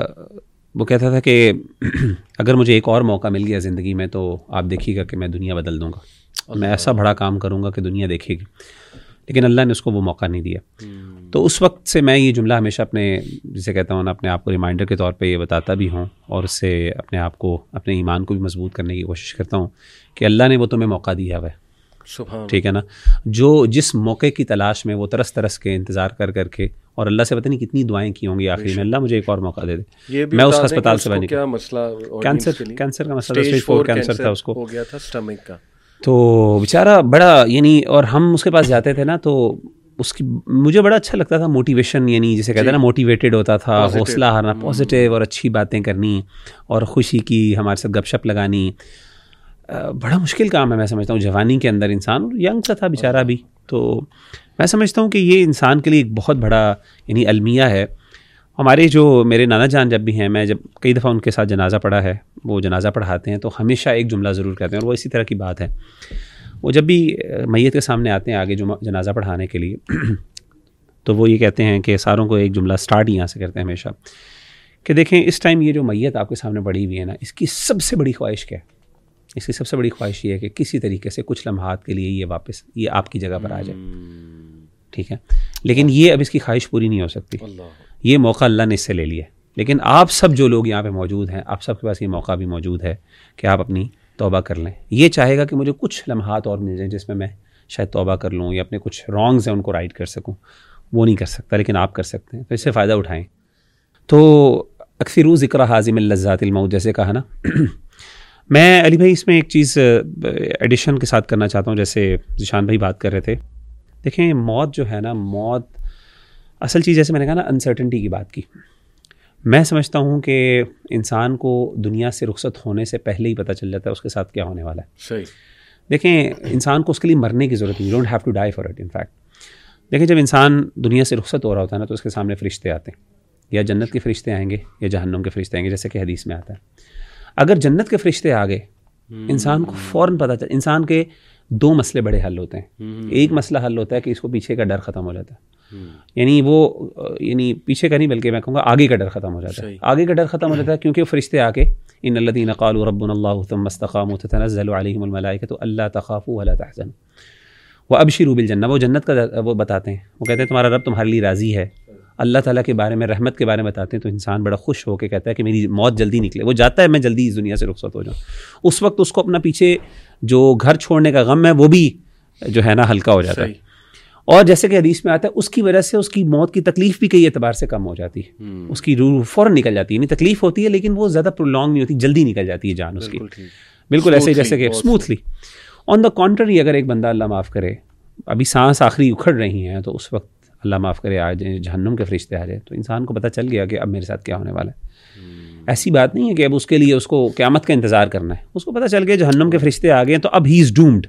وہ کہتا تھا کہ اگر مجھے ایک اور موقع مل گیا زندگی میں تو آپ دیکھیے گا کہ میں دنیا بدل دوں گا، میں ایسا بڑا کام کروں گا کہ دنیا دیکھے گی. لیکن اللہ نے اس کو وہ موقع نہیں دیا. تو اس وقت سے میں یہ جملہ ہمیشہ اپنے جسے کہتا ہوں نا، اپنے آپ کو ریمائنڈر کے طور پہ یہ بتاتا بھی ہوں، اور اس سے اپنے آپ کو، اپنے ایمان کو بھی مضبوط کرنے کی کوشش کرتا ہوں کہ اللہ نے وہ تمہیں موقع دیا ہوا ہے. ٹھیک ہے نا، جو جس موقع کی تلاش میں وہ ترس کے انتظار کر کے، اور اللہ سے پتہ نہیں کتنی دعائیں کی ہوں گی آخری میں، اللہ مجھے ایک اور موقع دے دے. میں اس ہسپتال سے بنے کینسر کا مسئلہ، اسٹیج 4 کینسر تھا، اس کو ہو گیا تھا اسٹمک کا. تو بیچارہ بڑا یعنی، اور ہم اس کے پاس جاتے تھے نا تو اس کی مجھے بڑا اچھا لگتا تھا موٹیویشن، یعنی جسے کہتے ہیں نا موٹیویٹیڈ ہوتا تھا، حوصلہ ہارنا، پازیٹیو اور اچھی باتیں کرنی، اور خوشی کی ہمارے ساتھ گپ شپ لگانی. بڑا مشکل کام ہے میں سمجھتا ہوں جوانی کے اندر. انسان ینگ سا تھا بیچارہ بھی، تو میں سمجھتا ہوں کہ یہ انسان کے لیے ایک بہت بڑا یعنی المیہ ہے. ہمارے جو میرے نانا جان جب بھی ہیں، میں جب کئی دفعہ ان کے ساتھ جنازہ پڑھا ہے، وہ جنازہ پڑھاتے ہیں تو ہمیشہ ایک جملہ ضرور کہتے ہیں، اور وہ اسی طرح کی بات ہے. وہ جب بھی میت کے سامنے آتے ہیں آگے جو جنازہ پڑھانے کے لیے، تو وہ یہ کہتے ہیں کہ ساروں کو ایک جملہ سٹارٹ یہاں سے کرتے ہیں ہمیشہ کہ دیکھیں اس ٹائم یہ جو میت آپ کے سامنے پڑی ہوئی ہے نا، اس کی سب سے بڑی خواہش کیا ہے؟ اس کی سب سے بڑی خواہش یہ ہے کہ کسی طریقے سے کچھ لمحات کے لیے یہ آپ کی جگہ پر آ جائے. ٹھیک ہے, لیکن یہ اب اس کی خواہش پوری نہیں ہو سکتی. یہ موقع اللہ نے اس سے لے لیا. لیکن آپ سب جو لوگ یہاں پہ موجود ہیں, آپ سب کے پاس یہ موقع بھی موجود ہے کہ آپ اپنی توبہ کر لیں. یہ چاہے گا کہ مجھے کچھ لمحات اور مل جائیں جس میں شاید توبہ کر لوں یا اپنے کچھ رانگز ہیں ان کو رائٹ کر سکوں. وہ نہیں کر سکتا, لیکن آپ کر سکتے ہیں, تو اس سے فائدہ اٹھائیں. تو اکثرو ذکر حازم اللذات الموت جیسے کہا نا. میں علی بھائی اس میں ایک چیز ایڈیشن کے ساتھ کرنا چاہتا ہوں, جیسے ذیشان بھائی بات کر رہے تھے. دیکھیں موت جو ہے نا, موت اصل چیز جیسے میں نے کہا نا انسرٹنٹی کی بات کی. میں سمجھتا ہوں کہ انسان کو دنیا سے رخصت ہونے سے پہلے ہی پتہ چل جاتا ہے اس کے ساتھ کیا ہونے والا ہے. صحیح. دیکھیں انسان کو اس کے لیے مرنے کی ضرورت نہیں, you don't have to die for it. In fact دیکھیں جب انسان دنیا سے رخصت ہو رہا ہوتا ہے نا, تو اس کے سامنے فرشتے آتے ہیں, یا جنت کے فرشتے آئیں گے یا جہنم کے فرشتے آئیں گے, جیسے کہ حدیث میں آتا ہے. اگر جنت کے فرشتے آ گئے, انسان کو فوراً پتہ چل, انسان کے دو مسئلے بڑے حل ہوتے ہیں. ایک مسئلہ حل ہوتا ہے کہ اس کو پیچھے کا ڈر ختم ہو جاتا ہے, یعنی پیچھے کا نہیں بلکہ میں کہوں گا آگے کا ڈر ختم ہو جاتا ہے. آگے کا ڈر ختم ہو جاتا ہے کیونکہ فرشتے آ کے ان الذین قالوا ربنا اللہ ثم استقاموا تتنزل علیہم الملائکۃ الا تخافوا ولا تحزنوا وابشروا بالجنہ. وہ جنت کا وہ بتاتے ہیں, وہ کہتے ہیں تمہارا رب تمہارے لیے راضی ہے. اللہ تعالیٰ کے بارے میں, رحمت کے بارے میں بتاتے ہیں, تو انسان بڑا خوش ہو کے کہتا ہے کہ میری موت جلدی نکلے. وہ جاتا ہے میں جلدی اس دنیا سے رخصت ہو جاؤں. اس وقت اس کو اپنا پیچھے جو گھر چھوڑنے کا غم ہے وہ بھی جو ہے نا ہلکا ہو جاتا ہے. اور جیسے کہ حدیث میں آتا ہے اس کی وجہ سے اس کی موت کی تکلیف بھی کئی اعتبار سے کم ہو جاتی ہے. اس کی روح فوراً نکل جاتی ہے. یعنی تکلیف ہوتی ہے لیکن وہ زیادہ پرولونگ نہیں ہوتی, جلدی نکل جاتی ہے جان اس کی, بالکل ایسے جیسے کہ اسموتھلی. آن دا کانٹری اگر ایک بندہ اللہ معاف کرے ابھی سانس آخری اکھڑ رہی ہیں, تو اس وقت اللہ معاف کرے آ جائیں جہنم کے فرشتے آ جائے, تو انسان کو پتہ چل گیا کہ اب میرے ساتھ کیا ہونے والا ہے. ایسی بات نہیں ہے کہ اب اس کے لیے اس کو قیامت کا انتظار کرنا ہے. اس کو پتہ چل گیا جہنم کے فرشتے آ گئے تو اب ہی از ڈومڈ.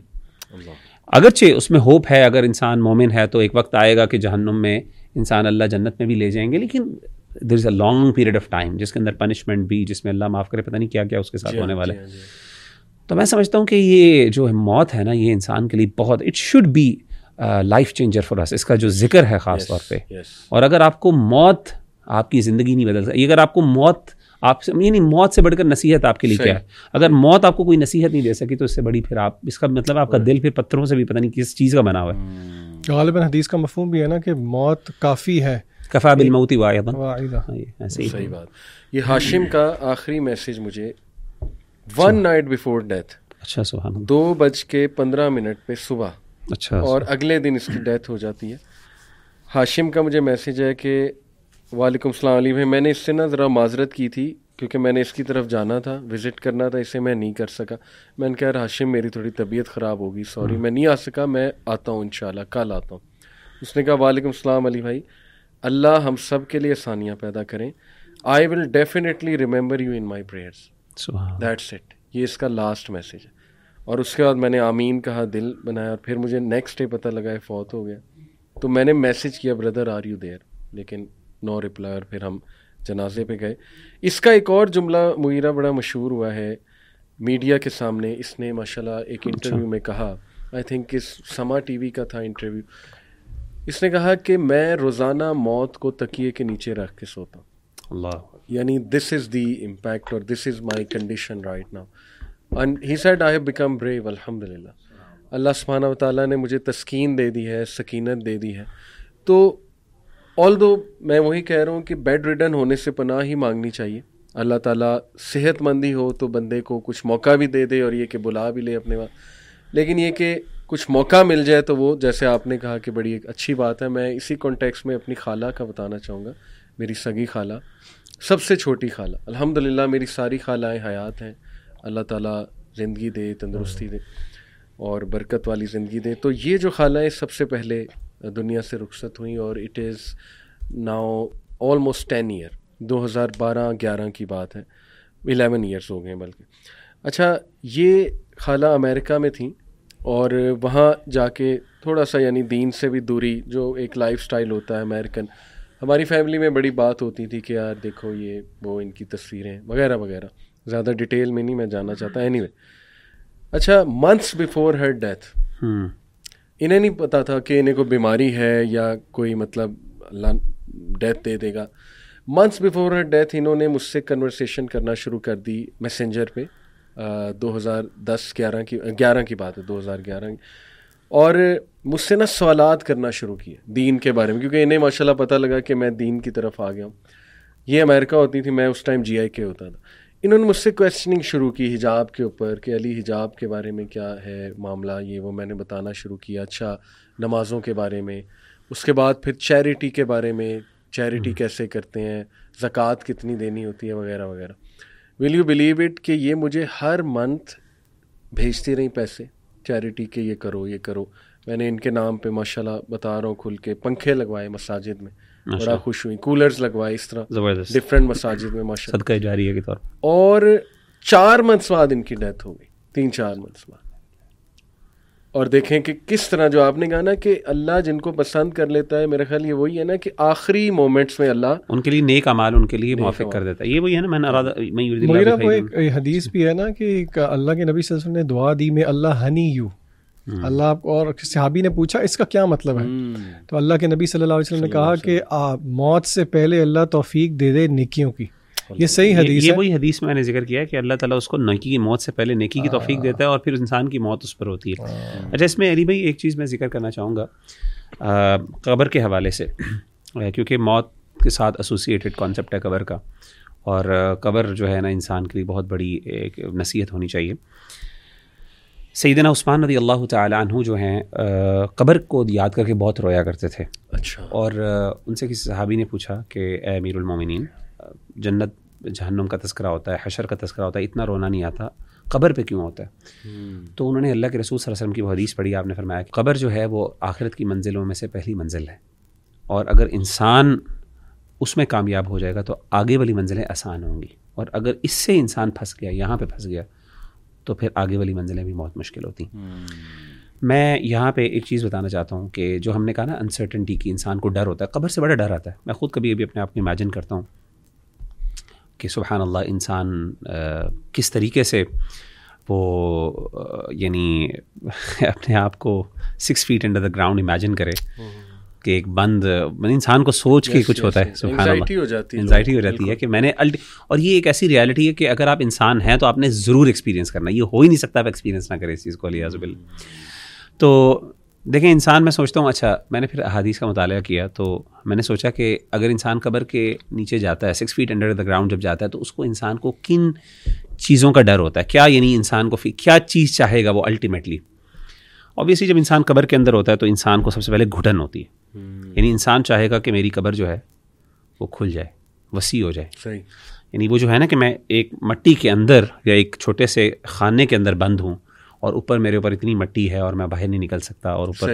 اگرچہ اس میں ہوپ ہے, اگر انسان مومن ہے تو ایک وقت آئے گا کہ جہنم میں انسان اللہ جنت میں بھی لے جائیں گے, لیکن there is a long period of time جس کے اندر پنشمنٹ بھی, جس میں اللہ معاف کرے پتہ نہیں کیا کیا اس کے ساتھ ہونے والا ہے. تو میں سمجھتا ہوں کہ یہ جو موت ہے نا, یہ انسان کے لیے بہت, it should be life changer for us. اس کا جو ذکر ہے خاص طور پہ. اور اگر آپ کو موت آپ کی زندگی نہیں بدل سکتی, اگر آپ کو موت آپ سے, یعنی موت سے بڑھ کر نصیحت آپ کے لیے کیا ہے. اگر موت آپ کو کوئی نصیحت نہیں دے سکی تو اس سے بڑی پھر آپ, اس کا مطلب آپ کا دل پھر پتھروں سے بھی پتہ نہیں کس چیز کا بنا ہوا ہے. غالباً حدیث کا مفہوم بھی ہے نا کہ موت کافی ہے, کفا بالموت واعظا. صحیح بات. یہ ہاشم کا آخری میسج مجھے 1 night before death, اچھا سبحان اللہ, 2:15 پہ صبح, اچھا, اور اگلے دن اس کی ڈیتھ ہو جاتی ہے. ہاشم کا مجھے میسج ہے کہ وعلیکم السلام علی بھائی, میں نے اس سے نا ذرا معذرت کی تھی کیونکہ میں نے اس کی طرف جانا تھا, وزٹ کرنا تھا, اسے میں نہیں کر سکا. میں نے کہا یار ہاشم میری تھوڑی طبیعت خراب ہوگی, سوری میں نہیں آ سکا, میں آتا ہوں انشاءاللہ, کل آتا ہوں. اس نے کہا وعلیکم السلام علی بھائی, اللہ ہم سب کے لیے آسانیاں پیدا کریں. I will definitely remember you in my prayers. That's it. یہ اس کا لاسٹ میسج ہے. اور اس کے بعد میں نے آمین کہا, دل بنایا, اور پھر مجھے نیکسٹ ڈے پتہ لگا ہے فوت ہو گیا. تو میں نے میسج کیا بردر آر یو دیئر, لیکن نو رپلائی, اور پھر ہم جنازے پہ گئے. اس کا ایک اور جملہ مغیرہ بڑا مشہور ہوا ہے میڈیا کے سامنے. اس نے ماشاءاللہ ایک انٹرویو میں کہا, آئی تھنک اس سما ٹی وی کا تھا انٹرویو, اس نے کہا کہ میں روزانہ موت کو تکیے کے نیچے رکھ کے سوتا ہوں. اللہ, یعنی دس از دی امپیکٹ اور this is my condition right now. And he said I have become brave. الحمدللہ, اللہ سبحانہ و تعالیٰ نے مجھے تسکین دے دی ہے, سکینت دے دی ہے. تو آلدو میں وہی کہہ رہا ہوں کہ بیڈ ریڈن ہونے سے پناہ ہی مانگنی چاہیے. اللہ تعالیٰ صحت مندی ہو تو بندے کو کچھ موقع بھی دے دے, اور یہ کہ بلا بھی لے اپنے وہاں. لیکن یہ کہ کچھ موقع مل جائے تو وہ, جیسے آپ نے کہا کہ بڑی ایک اچھی بات ہے. میں اسی کانٹیکس میں اپنی خالہ کا بتانا چاہوں گا. میری سگی خالہ, سب سے چھوٹی خالہ, الحمدللہ میری ساری خالائیں حیات ہیں. اللہ تعالیٰ زندگی دے, تندرستی دے اور برکت والی زندگی دے. تو یہ جو خالائیں سب سے پہلے دنیا سے رخصت ہوئیں, اور it is now almost 10 years, 2012-11 کی بات ہے, 11 years ہو گئے بلکہ. اچھا, یہ خالہ امریکہ میں تھیں, اور وہاں جا کے تھوڑا سا یعنی دین سے بھی دوری, جو ایک لائف سٹائل ہوتا ہے امریکن, ہماری فیملی میں بڑی بات ہوتی تھی کہ یار دیکھو یہ وہ ان کی تصویریں وغیرہ وغیرہ. زیادہ ڈیٹیل میں نہیں میں جاننا چاہتا. اینی وے, اچھا, منتھس بیفور ہر ڈیتھ انہیں نہیں پتا تھا کہ انہیں کوئی بیماری ہے یا کوئی مطلب اللہ ڈیتھ دے دے گا. منتھس بیفور ہر ڈیتھ انہوں نے مجھ سے کنورسیشن کرنا شروع کر دی میسنجر پہ, 2011 کی بات ہے، 2011 کی. اور مجھ سے نا سوالات کرنا شروع کیے دین کے بارے میں، کیونکہ انہیں ماشاء اللہ پتہ لگا کہ میں دین کی طرف آ گیا ہوں. یہ امریکہ ہوتی تھی، میں اس ٹائم GIK ہوتا تھا. انہوں نے مجھ سے کویسچننگ شروع کی حجاب کے اوپر کہ علی حجاب کے بارے میں کیا ہے معاملہ، یہ وہ میں نے بتانا شروع کیا. اچھا نمازوں کے بارے میں، اس کے بعد پھر چیریٹی کے بارے میں، چیریٹی کیسے کرتے ہیں، زکوٰۃ کتنی دینی ہوتی ہے وغیرہ وغیرہ. ول یو بلیو اٹ کہ یہ مجھے ہر منتھ بھیجتی رہی پیسے چیریٹی کے، یہ کرو یہ کرو. میں نے ان کے نام پہ ماشاءاللہ بتا رہا ہوں کھل کے پنکھے لگوائے مساجد میں، بڑا خوش ہوئی، کولرز لگوائے اس طرح ڈفرینٹ مساجد میں ماشاءاللہ، صدقہ جاریہ کے طور. اور 4 منتھس بعد ان کی ڈیتھ ہو گئی، 3-4 منتھس بعد. اور دیکھیں کہ کس طرح جو آپ نے کہا نا کہ اللہ جن کو پسند کر لیتا ہے، میرا خیال یہ وہی ہے نا کہ آخری مومنٹس میں اللہ ان کے لیے نیک اعمال ان کے لیے موافق کر دیتا ہے. یہ وہی ہے نا میرا کو ایک حدیث بھی ہے نا کہ اللہ کے نبی صلی اللہ علیہ وسلم نے دعا دی میں اللہ ہنی یو، اللہ آپ کو. اور صحابی نے پوچھا اس کا کیا مطلب ہے، تو اللہ کے نبی صلی اللہ علیہ وسلم نے کہا کہ موت سے پہلے اللہ توفیق دے دے نیکیوں کی. یہ صحیح حدیث ہے. یہ وہی حدیث میں نے ذکر کیا ہے کہ اللہ تعالیٰ اس کو نیکی کی موت سے پہلے نیکی کی توفیق دیتا ہے اور پھر انسان کی موت اس پر ہوتی ہے. اچھا اس میں علی بھائی ایک چیز میں ذکر کرنا چاہوں گا قبر کے حوالے سے، کیونکہ موت کے ساتھ ایسوسیٹڈ کانسیپٹ ہے قبر کا، اور قبر جو ہے نا انسان کے لیے بہت بڑی ایک نصیحت ہونی چاہیے. سیدنا عثمان رضی اللہ تعالیٰ عنہ جو ہیں قبر کو یاد کر کے بہت رویا کرتے تھے. اچھا. اور ان سے کسی صحابی نے پوچھا کہ اے امیر المومنین، جنت جہنم کا تذکرہ ہوتا ہے، حشر کا تذکرہ ہوتا ہے، اتنا رونا نہیں آتا، قبر پہ کیوں ہوتا ہے؟ تو انہوں نے اللہ کے رسول صلی اللہ علیہ وسلم کی وہ حدیث پڑھی. آپ نے فرمایا کہ قبر جو ہے وہ آخرت کی منزلوں میں سے پہلی منزل ہے، اور اگر انسان اس میں کامیاب ہو جائے گا تو آگے والی منزلیں آسان ہوں گی، اور اگر اس سے انسان پھنس گیا، یہاں پہ پھنس گیا، تو پھر آگے والی منزلیں بھی بہت مشکل ہوتی ہیں. میں یہاں پہ ایک چیز بتانا چاہتا ہوں کہ جو ہم نے کہا نا انسرٹنٹی کی، انسان کو ڈر ہوتا ہے، قبر سے بڑا ڈر آتا ہے. میں خود کبھی اپنے آپ کو امیجن کرتا ہوں کہ سبحان اللہ انسان کس طریقے سے وہ یعنی اپنے آپ کو 6 feet under the ground imagine کرے کہ ایک بند انسان کو سوچ کے کچھ ہوتا ہے. سبحان اللہ انزائٹی ہو جاتی ہے کہ میں نے اور یہ ایک ایسی ریالٹی ہے کہ اگر آپ انسان ہیں تو آپ نے ضرور ایکسپیرینس کرنا، یہ ہو ہی نہیں سکتا آپ ایکسپیرینس نہ کریں اس چیز کو، علیہ باللہ. تو دیکھیں انسان، میں سوچتا ہوں، اچھا میں نے پھر احادیث کا مطالعہ کیا تو میں نے سوچا کہ اگر انسان قبر کے نیچے جاتا ہے، 6 فیٹ انڈر دا گراؤنڈ جب جاتا ہے، تو اس کو انسان کو کن چیزوں کا ڈر ہوتا ہے، کیا یعنی انسان کو کیا چیز چاہے گا وہ الٹیمیٹلی. اوبیسلی جب انسان قبر کے اندر ہوتا ہے تو انسان کو سب سے پہلے گھٹن ہوتی ہے، یعنی انسان چاہے گا کہ میری قبر جو ہے وہ کھل جائے، وسیع ہو جائے. صحیح. یعنی وہ جو ہے نا کہ میں ایک مٹی کے اندر یا ایک چھوٹے سے خانے کے اندر بند ہوں، اور اوپر میرے اوپر اتنی مٹی ہے اور میں باہر نہیں نکل سکتا. اور اوپر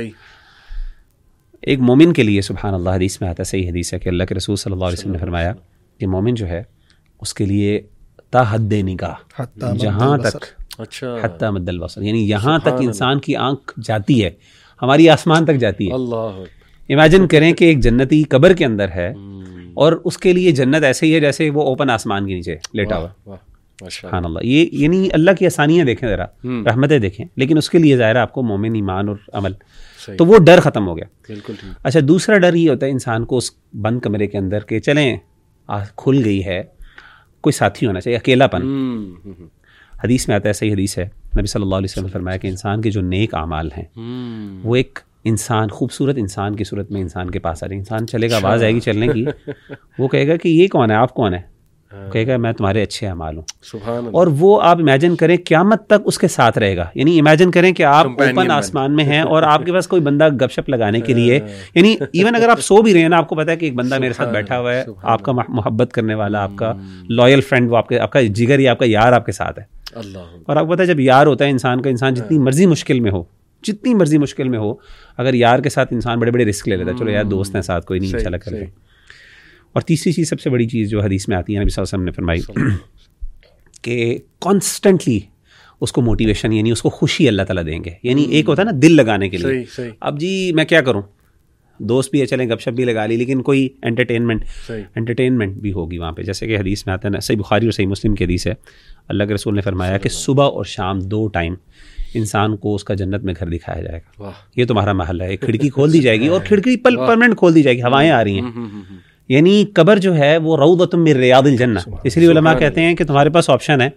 ایک مومن کے لیے سبحان اللہ حدیث میں آتا ہے، صحیح حدیث ہے کہ اللہ کے رسول صلی اللہ علیہ وسلم نے فرمایا کہ مومن جو ہے اس کے لیے تا حد نگاہ، جہاں تک حتی مد البصر، یعنی یہاں تک انسان کی آنکھ جاتی ہے، ہماری آسمان تک جاتی ہے. اللہ امیجن کریں کہ ایک جنتی قبر کے اندر ہے اور اس کے لیے جنت ایسے ہی ہے جیسے وہ اوپن آسمان کے نیچے لیٹا ہوا. سبحان اللہ. یہ یعنی اللہ کی آسانیاں دیکھیں ذرا، رحمتیں دیکھیں، لیکن اس کے لیے ظاہر ہے آپ کو مومن ایمان اور عمل، تو وہ ڈر ختم ہو گیا. بالکل. اچھا دوسرا ڈر یہ ہوتا ہے انسان کو اس بند کمرے کے اندر کہ چلیں کھل گئی ہے، کوئی ساتھی ہونا چاہیے، اکیلا پن. حدیث میں آتا ہے، صحیح حدیث ہے، نبی صلی اللہ علیہ وسلم نے فرمایا کہ انسان کے جو نیک اعمال ہیں وہ ایک انسان، خوبصورت انسان کی صورت میں انسان کے پاس آ رہے. انسان چلے گا، آواز آئے گی چلنے کی، وہ کہے گا کہ یہ کون ہے، آپ کون ہے؟ کہے گا میں تمہارے اچھے اعمال ہوں. سبحان اللہ. اور وہ آپ امیجن کریں قیامت تک اس کے ساتھ رہے گا. یعنی امیجن کریں کہ آپ اوپن آسمان میں ہیں اور آپ کے پاس کوئی بندہ گپ شپ لگانے کے لیے، یعنی ایون اگر آپ سو بھی رہے ہیں نا، آپ کو پتا ہے کہ ایک بندہ میرے ساتھ بیٹھا ہوا ہے، آپ کا محبت کرنے والا، آپ کا لائل فرینڈ، وہ آپ کا جگر یا آپ کا یار آپ کے ساتھ ہے. اور آپ کو پتا ہے جب یار ہوتا ہے انسان کا، انسان جتنی مرضی مشکل میں ہو، جتنی مرضی مشکل میں ہو، اگر یار کے ساتھ انسان بڑے بڑے رسک لے لیتا ہے، چلو یار دوست ہیں ساتھ، کوئی نہیں چلا کر. اور تیسری چیز، سب سے بڑی چیز جو حدیث میں آتی ہے، نبی صلی اللہ علیہ وسلم نے فرمائی کہ کانسٹنٹلی اس کو موٹیویشن، یعنی اس کو خوشی اللہ تعالیٰ دیں گے. یعنی ایک ہوتا ہے نا دل لگانے کے لیے، اب جی میں کیا کروں، دوست بھی ہے، چلیں گپ شپ بھی لگا لی، لیکن کوئی انٹرٹینمنٹ بھی ہوگی وہاں پہ. جیسے کہ حدیث میں آتا ہے نا، صحیح بخاری اور صحیح مسلم کی حدیث ہے، اللہ کے رسول نے فرمایا کہ صبح اور شام 2 ٹائم انسان کو اس کا جنت میں گھر دکھایا جائے گا. یہ تمہارا محل ہے، ایک کھڑکی کھول دی جائے گی، اور کھڑکی پرماننٹ کھول دی جائے گی، ہوائیں آ رہی ہیں. یعنی قبر جو ہے وہ روضۃ من ریاض الجنہ. اس لیے علماء کہتے ہیں کہ تمہارے پاس آپشن ہے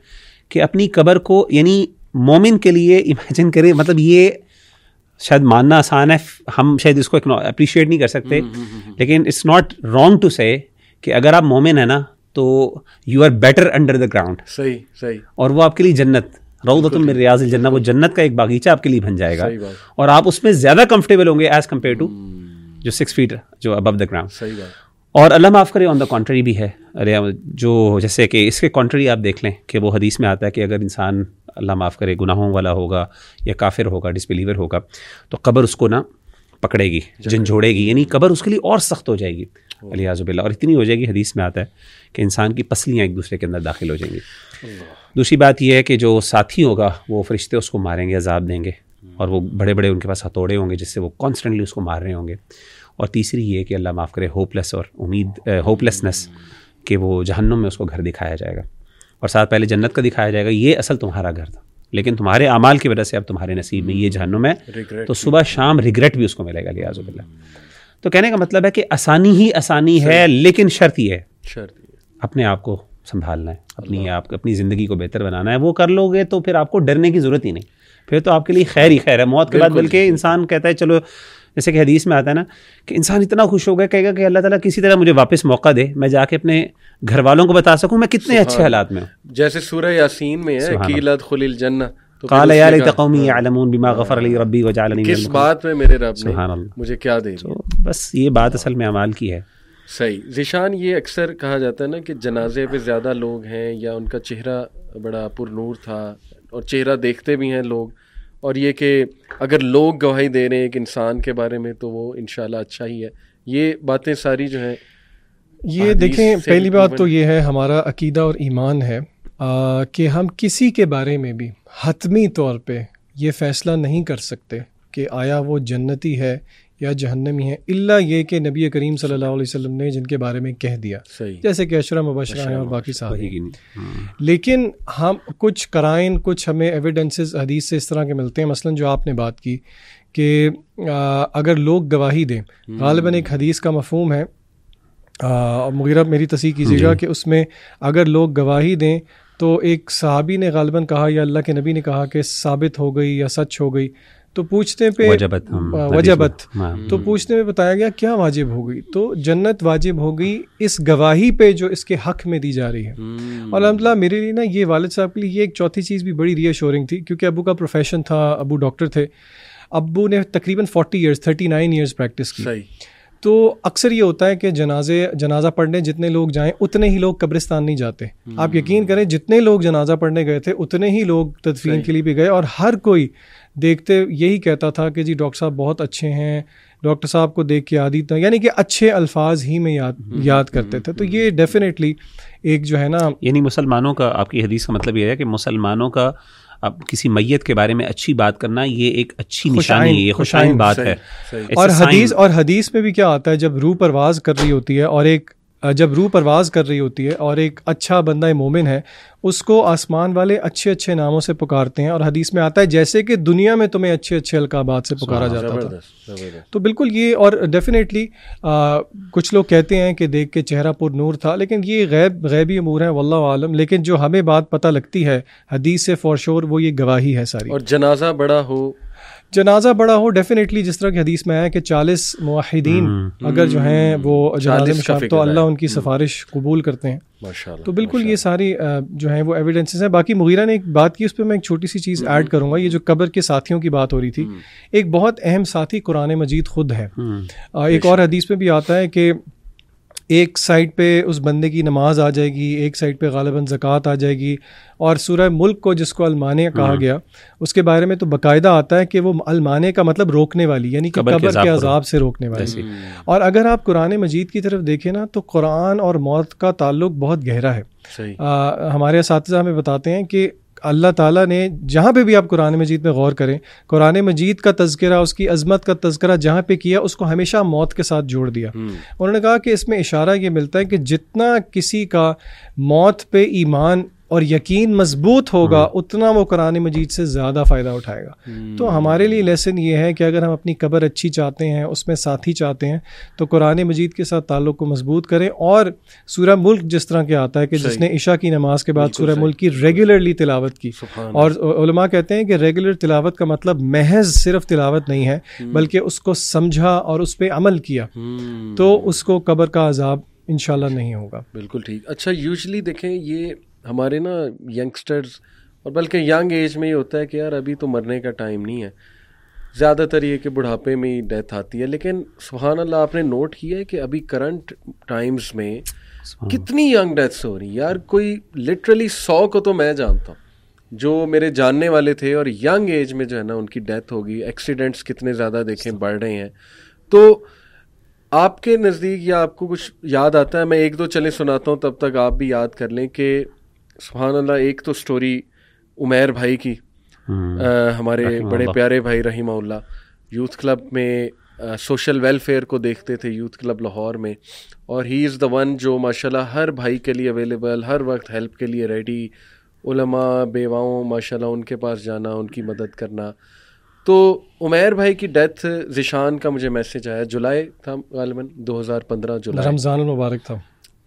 کہ اپنی قبر کو, یعنی مومن کے لیے امیجن کریں, مطلب یہ شاید ماننا آسان ہے, ہم شاید اس کو اپریشیٹ نہیں کر سکتے, لیکن اٹس ناٹ رانگ ٹو سے کہ اگر آپ مومن ہیں نا تو you are better under the ground. صحیح صحیح. اور وہ آپ کے لیے جنت, روضۃ من ریاض الجنہ, وہ جنت کا ایک باغیچہ آپ کے لیے بن جائے گا, اور آپ اس میں زیادہ کمفرٹیبل ہوں گے ایز کمپیئر ٹو جو 6 فیٹ جو ابو دا گراؤنڈ. صحیح بات. اور اللہ معاف کرے آن دا کانٹری بھی ہے, جو جیسے کہ اس کے کانٹری آپ دیکھ لیں کہ وہ حدیث میں آتا ہے کہ اگر انسان اللہ معاف کرے گناہوں والا ہوگا یا کافر ہوگا, ڈس بلیور ہوگا, تو قبر اس کو نا پکڑے گی, جھنجھوڑے گی, یعنی قبر اس کے لیے اور سخت ہو جائے گی الیاذ باللہ, اور اتنی ہو جائے گی حدیث میں آتا ہے کہ انسان کی پسلیاں ایک دوسرے کے اندر داخل ہو جائیں گی. دوسری بات یہ ہے کہ جو ساتھی ہوگا وہ فرشتے اس کو ماریں گے, عذاب دیں گے, اور وہ بڑے بڑے ان کے پاس ہتھوڑے ہوں گے جس سے وہ کانسٹنٹلی اس کو مار رہے ہوں گے. اور تیسری یہ کہ اللہ معاف کرے ہوپ لیسنس, کہ وہ جہنم میں اس کو گھر دکھایا جائے گا, اور ساتھ پہلے جنت کا دکھایا جائے گا, یہ اصل تمہارا گھر تھا, لیکن تمہارے اعمال کی وجہ سے اب تمہارے نصیب میں یہ جہنم ہے, تو صبح شام ریگریٹ بھی اس کو ملے گا الیاذ باللہ. تو کہنے کا مطلب ہے کہ آسانی ہی آسانی ہے, لیکن شرط یہ ہے اپنے آپ کو سنبھالنا ہے, اپنی زندگی کو بہتر بنانا ہے. وہ کر لو گے تو پھر آپ کو ڈرنے کی ضرورت ہی نہیں, پھر تو آپ کے لیے خیر ہی خیر ہے موت کے بعد. بلکہ انسان کہتا ہے چلو, جیسے کہ حدیث میں آتا ہے نا کہ انسان اتنا خوش ہو گیا, کہے گا کہ اللہ تعالیٰ کسی طرح مجھے واپس موقع دے, میں جا کے اپنے گھر والوں کو بتا سکوں میں کتنے اچھے حالات میں ہوں. جیسے سورہ یاسین میں ہے قیل ادخل الجنہ, قال یا لیت قومی یعلمون بما غفر لی ربی وجعلنی من کس بات میں میرے رب نے مجھے کیا دے دیا. بس یہ بات اصل میں اعمال کی ہے. صحیح. ذیشان, یہ اکثر کہا جاتا ہے نا کہ جنازے پہ زیادہ لوگ ہیں یا ان کا چہرہ بڑا پر نور تھا, اور چہرہ دیکھتے بھی ہیں لوگ, اور یہ کہ اگر لوگ گواہی دے رہے ہیں ایک انسان کے بارے میں تو وہ انشاءاللہ اچھا ہی ہے. یہ باتیں ساری جو ہیں, یہ دیکھیں, پہلی بات تو یہ ہے ہمارا عقیدہ اور ایمان ہے کہ ہم کسی کے بارے میں بھی حتمی طور پہ یہ فیصلہ نہیں کر سکتے کہ آیا وہ جنتی ہے یا جہنمی ہے, الا یہ کہ نبی کریم صلی اللہ علیہ وسلم نے جن کے بارے میں کہہ دیا, جیسے کہ عشرہ مبشرہ ہیں اور باقی صحابہ. لیکن ہم کچھ قرائن, کچھ ہمیں ایویڈنسز حدیث سے اس طرح کے ملتے ہیں, مثلا جو آپ نے بات کی کہ اگر لوگ گواہی دیں, غالباً ایک حدیث کا مفہوم ہے, مغیرہ میری تصحیح کیجیے گا, کہ اس میں اگر لوگ گواہی دیں تو ایک صحابی نے غالباً کہا یا اللہ کے نبی نے کہا کہ ثابت ہو گئی یا سچ ہو گئی, تو پوچھنے پہ وجبت, تو پوچھنے میں بتایا گیا کیا واجب ہو گئی, تو جنت واجب ہو گئی اس گواہی پہ جو اس کے حق میں دی جا رہی ہے. اور الحمدللہ میرے لیے نا یہ والد صاحب کے لیے یہ ایک چوتھی چیز بھی بڑی ری ایشورنگ تھی, کیونکہ ابو کا پروفیشن تھا, ابو ڈاکٹر تھے, ابو نے تقریباً 39 ایئرز پریکٹس کی. تو اکثر یہ ہوتا ہے کہ جنازہ پڑھنے جتنے لوگ جائیں اتنے ہی لوگ قبرستان نہیں جاتے. آپ یقین کریں جتنے لوگ جنازہ پڑھنے گئے تھے اتنے ہی لوگ تدفین کے لیے بھی گئے, اور ہر کوئی دیکھتے یہی کہتا تھا کہ جی ڈاکٹر صاحب بہت اچھے ہیں, ڈاکٹر صاحب کو دیکھ کے عادی تھا, یعنی کہ اچھے الفاظ ہی میں یاد کرتے تھے. تو یہ ڈیفینیٹلی ایک جو ہے نا, یعنی مسلمانوں کا, آپ کی حدیث کا مطلب یہ ہے کہ مسلمانوں کا اب کسی میت کے بارے میں اچھی بات کرنا یہ ایک اچھی نشانی ہے, یہ خوشائن بات ہے. اور حدیث میں بھی کیا آتا ہے, جب روح پرواز کر رہی ہوتی ہے اور ایک اچھا بندہ مومن ہے, اس کو آسمان والے اچھے اچھے ناموں سے پکارتے ہیں, اور حدیث میں آتا ہے جیسے کہ دنیا میں تمہیں اچھے اچھے القابات سے پکارا جاتا تھا. تو بالکل یہ, اور ڈیفینیٹلی کچھ لوگ کہتے ہیں کہ دیکھ کے چہرہ پر نور تھا, لیکن یہ غیبی امور ہیں واللہ عالم. لیکن جو ہمیں بات پتہ لگتی ہے حدیث سے فور شور, وہ یہ گواہی ہے ساری. اور جنازہ بڑا ہو ڈیفینیٹلی, جس طرح کی حدیث میں ہے کہ 40 موحدین اگر جو ہیں وہ جنازے میں شامل, تو اللہ ان کی سفارش قبول کرتے ہیں. تو بالکل یہ ساری جو ہیں وہ ایویڈنسز ہیں. باقی مغیرہ نے ایک بات کی, اس پہ میں ایک چھوٹی سی چیز ایڈ کروں گا. یہ جو قبر کے ساتھیوں کی بات ہو رہی تھی, ایک بہت اہم ساتھی قرآن مجید خود ہے. ایک اور حدیث میں بھی آتا ہے کہ ایک سائڈ پہ اس بندے کی نماز آ جائے گی, ایک سائڈ پہ غالباً زکوٰۃ آ جائے گی, اور سورہ ملک کو جس کو المانے کہا گیا اس کے بارے میں تو باقاعدہ آتا ہے کہ وہ المانے کا مطلب روکنے والی, یعنی کہ قبر کے عذاب سے روکنے والی. اور اگر آپ قرآن مجید کی طرف دیکھیں نا, تو قرآن اور موت کا تعلق بہت گہرا ہے. ہمارے اساتذہ ہمیں بتاتے ہیں کہ اللہ تعالیٰ نے جہاں پہ بھی آپ قرآن مجید میں غور کریں, قرآن مجید کا تذکرہ, اس کی عظمت کا تذکرہ جہاں پہ کیا, اس کو ہمیشہ موت کے ساتھ جوڑ دیا. انہوں نے کہا کہ اس میں اشارہ یہ ملتا ہے کہ جتنا کسی کا موت پہ ایمان اور یقین مضبوط ہوگا اتنا وہ قرآن مجید سے زیادہ فائدہ اٹھائے گا. تو ہمارے لیے لیسن یہ ہے کہ اگر ہم اپنی قبر اچھی چاہتے ہیں, اس میں ساتھی چاہتے ہیں, تو قرآن مجید کے ساتھ تعلق کو مضبوط کریں. اور سورہ ملک جس طرح کے آتا ہے کہ جس نے عشاء کی نماز کے بعد سورہ ملک کی ریگولرلی تلاوت کی, اور علماء کہتے ہیں کہ ریگولر تلاوت کا مطلب محض صرف تلاوت نہیں ہے بلکہ اس کو سمجھا اور اس پہ عمل کیا, تو اس کو قبر کا عذاب انشاءاللہ نہیں ہوگا. بالکل ٹھیک. اچھا یوزلی دیکھیں یہ ہمارے نا ینگسٹرز اور بلکہ ینگ ایج میں یہ ہوتا ہے کہ یار ابھی تو مرنے کا ٹائم نہیں ہے, زیادہ تر یہ کہ بڑھاپے میں ہی ڈیتھ آتی ہے. لیکن سبحان اللہ آپ نے نوٹ کیا ہے کہ ابھی کرنٹ ٹائمز میں کتنی ینگ ڈیتھس ہو رہی ہیں یار. کوئی لٹرلی 100 کو تو میں جانتا ہوں جو میرے جاننے والے تھے اور ینگ ایج میں جو ہے نا ان کی ڈیتھ ہوگی. ایکسیڈنٹس کتنے زیادہ دیکھیں بڑھ رہے ہیں. تو آپ کے نزدیک یا آپ کو کچھ یاد آتا ہے؟ میں ایک دو چلیں سناتا ہوں تب تک آپ بھی یاد کر لیں کہ سبحان اللہ. ایک تو سٹوری عمیر بھائی کی, ہمارے بڑے پیارے بھائی رحمہ اللہ, یوتھ کلب میں سوشل ویلفیئر کو دیکھتے تھے یوتھ کلب لاہور میں, اور ہی از دا ون جو ماشاءاللہ ہر بھائی کے لیے اویلیبل, ہر وقت ہیلپ کے لیے ریڈی. علماء بیواؤں ماشاءاللہ ان کے پاس جانا, ان کی مدد کرنا. تو عمیر بھائی کی ڈیتھ ذیشان کا مجھے میسج آیا, جولائی تھا غالباً 2015, جولائی رمضان المبارک تھا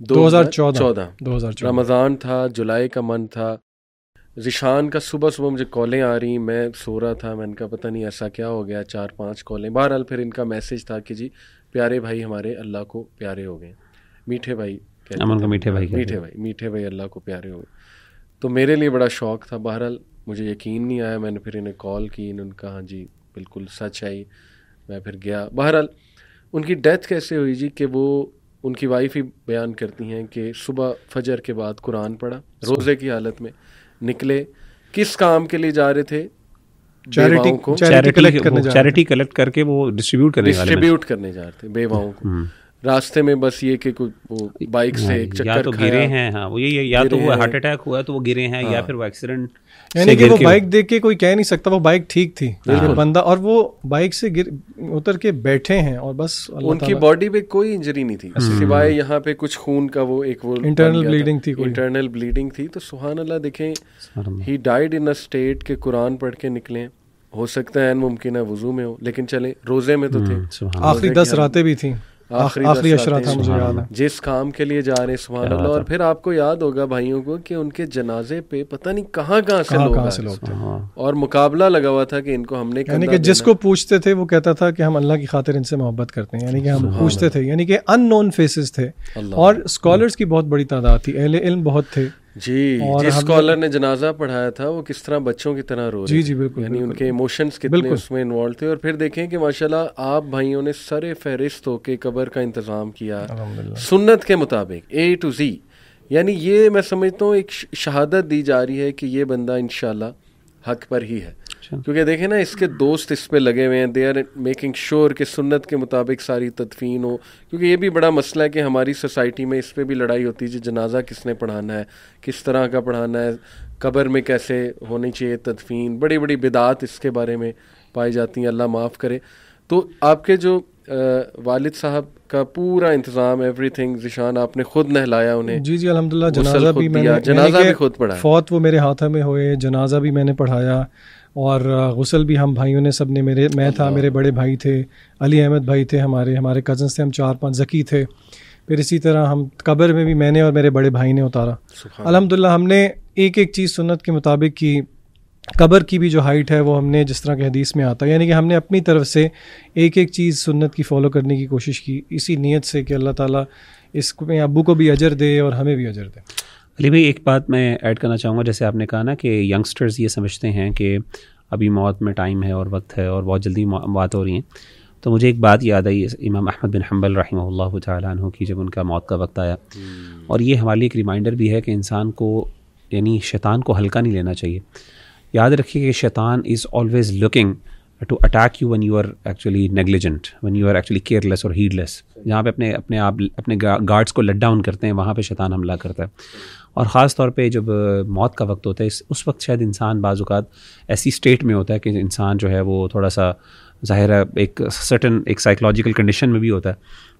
2014 رمضان تھا, جولائی کا منتھ تھا. ذیشان کا صبح صبح مجھے کالیں آ رہی, میں سو رہا تھا, میں نے کہا پتہ نہیں ایسا کیا ہو گیا, 4-5 کالیں. بہرحال پھر ان کا میسج تھا کہ جی پیارے بھائی ہمارے اللہ کو پیارے ہو گئے, میٹھے بھائی, میٹھے بھائی اللہ کو پیارے ہو گئے. تو میرے لیے بڑا شوق تھا. بہرحال مجھے یقین نہیں آیا, میں نے پھر انہیں کال کی, انہوں نے کہا ہاں جی بالکل سچ ہے. میں پھر گیا. بہرحال ان کی ڈیتھ کیسے ہوئی جی کہ وہ ان کی وائف ہی بیان کرتی ہیں کہ صبح فجر کے بعد قرآن پڑھا, روزے کی حالت میں نکلے. کس کام کے لیے جا رہے تھے؟ چیریٹی کلیکٹ کر کے وہ ڈسٹریبیوٹ کرنے جا رہے تھے بیواؤں کو. راستے میں بس یہ کہ وہ بائک سے ایک چکر یا تو گرے ہیں, ہاں وہ یہ یا تو وہ ہارٹ اٹیک ہوا تو وہ گرے ہیں, یا پھر وہ ایکسیڈنٹ, یعنی کہ وہ بائک دیکھ کے کوئی کہہ نہیں سکتا وہ بائک ٹھیک تھی بندہ, اور وہ بائک سے اتر کے بیٹھے ہیں اور بس ان کی باڈی پہ کوئی انجری نہیں تھی سوائے یہاں پہ کچھ خون کا وہ ایک وہ انٹرنل بلیڈنگ تھی. تو سبحان اللہ دیکھیں ہی ڈائیڈ ان اے اسٹیٹ کہ قرآن پڑھ کے نکلیں. ہو سکتا ہے ممکن ہے وضو میں ہو, لیکن چلیں روزے میں تو تھے, آخری 10 راتیں بھی تھیں, آخری اشرا تھا مجھے یاد ہے, جس کام کے لیے جا رہے ہیں سبحان اللہ. اور پھر آپ کو یاد ہوگا بھائیوں کو کہ ان کے جنازے پہ پتہ نہیں کہاں سے لوگ تھے, اور مقابلہ لگا ہوا تھا کہ ان کو ہم نے, یعنی کہ جس کو پوچھتے تھے وہ کہتا تھا کہ ہم اللہ کی خاطر ان سے محبت کرتے ہیں, یعنی کہ ہم پوچھتے تھے, یعنی کہ ان نون فیسز تھے, اور اسکالرس کی بہت بڑی تعداد تھی, اہل علم بہت تھے. جی جس اسکالر نے جنازہ پڑھایا تھا وہ کس طرح بچوں کی طرح رو رہے, جی بالکل, یعنی ان کے ایموشنز کتنے اس میں انوالو تھے. اور پھر دیکھیں کہ ماشاءاللہ آپ بھائیوں نے سر فہرست ہو کے قبر کا انتظام کیا سنت کے مطابق A to Z. یعنی یہ میں سمجھتا ہوں ایک شہادت دی جا رہی ہے کہ یہ بندہ انشاءاللہ حق پر ہی ہے, کیونکہ دیکھیں نا اس کے دوست اس پہ لگے ہوئے ہیں, دے آر میکنگ شور کہ سنت کے مطابق ساری تدفین ہو. کیونکہ یہ بھی بڑا مسئلہ ہے کہ ہماری سوسائٹی میں اس پہ بھی لڑائی ہوتی ہے, جنازہ کس نے پڑھانا ہے, کس طرح کا پڑھانا ہے, قبر میں کیسے ہونی چاہیے تدفین, بڑی بڑی بدعات اس کے بارے میں پائی جاتی ہیں, اللہ معاف کرے. تو آپ کے جو والد صاحب کا پورا انتظام ایوری تھنگ ذیشان آپ نے خود نہلایا انہیں؟ جی الحمدللہ, جنازہ بھی خود پڑھا, فوت وہ میرے ہاتھوں میں ہوئے, جنازہ بھی میں نے پڑھایا, اور غسل بھی ہم بھائیوں نے سب نے, میں تھا, میرے بڑے بھائی تھے, علی احمد بھائی تھے, ہمارے کزنس تھے, ہم 4-5 ذکی تھے. پھر اسی طرح ہم قبر میں بھی میں نے اور میرے بڑے بھائی نے اتارا. الحمدللہ ہم نے ایک چیز سنت کے مطابق کی. قبر کی بھی جو ہائٹ ہے وہ ہم نے جس طرح کہ حدیث میں آتا ہے, یعنی کہ ہم نے اپنی طرف سے ایک چیز سنت کی فالو کرنے کی کوشش کی, اسی نیت سے کہ اللہ تعالیٰ اس کو ابو کو بھی اجر دے اور ہمیں بھی اجر دے. علی بھائی ایک بات میں ایڈ کرنا چاہوں گا, جیسے آپ نے کہا نا کہ ینگسٹرز یہ سمجھتے ہیں کہ ابھی موت میں ٹائم ہے اور وقت ہے اور بہت جلدی بات ہو رہی ہیں, تو مجھے ایک بات یاد آئی امام احمد بن حنبل رحمہ اللہ تعالیٰ عنہ کی, جب ان کا موت کا وقت آیا, اور یہ ہمارے لیے ایک ریمائنڈر بھی ہے کہ انسان کو یعنی شیطان کو ہلکا نہیں لینا چاہیے. یاد رکھیے کہ شیطان is always looking to attack you when you are actually negligent, when you are actually careless or heedless. جہاں پہ اپنے گارڈس کو لٹ ڈاؤن کرتے ہیں وہاں پہ شیطان حملہ کرتا ہے. اور خاص طور پہ جب موت کا وقت ہوتا ہے اس وقت شاید انسان بعض اوقات ایسی اسٹیٹ میں ہوتا ہے کہ انسان جو ہے وہ تھوڑا سا ظاہر ہے ایک سرٹن ایک سائیکولوجیکل کنڈیشن میں بھی ہوتا ہے,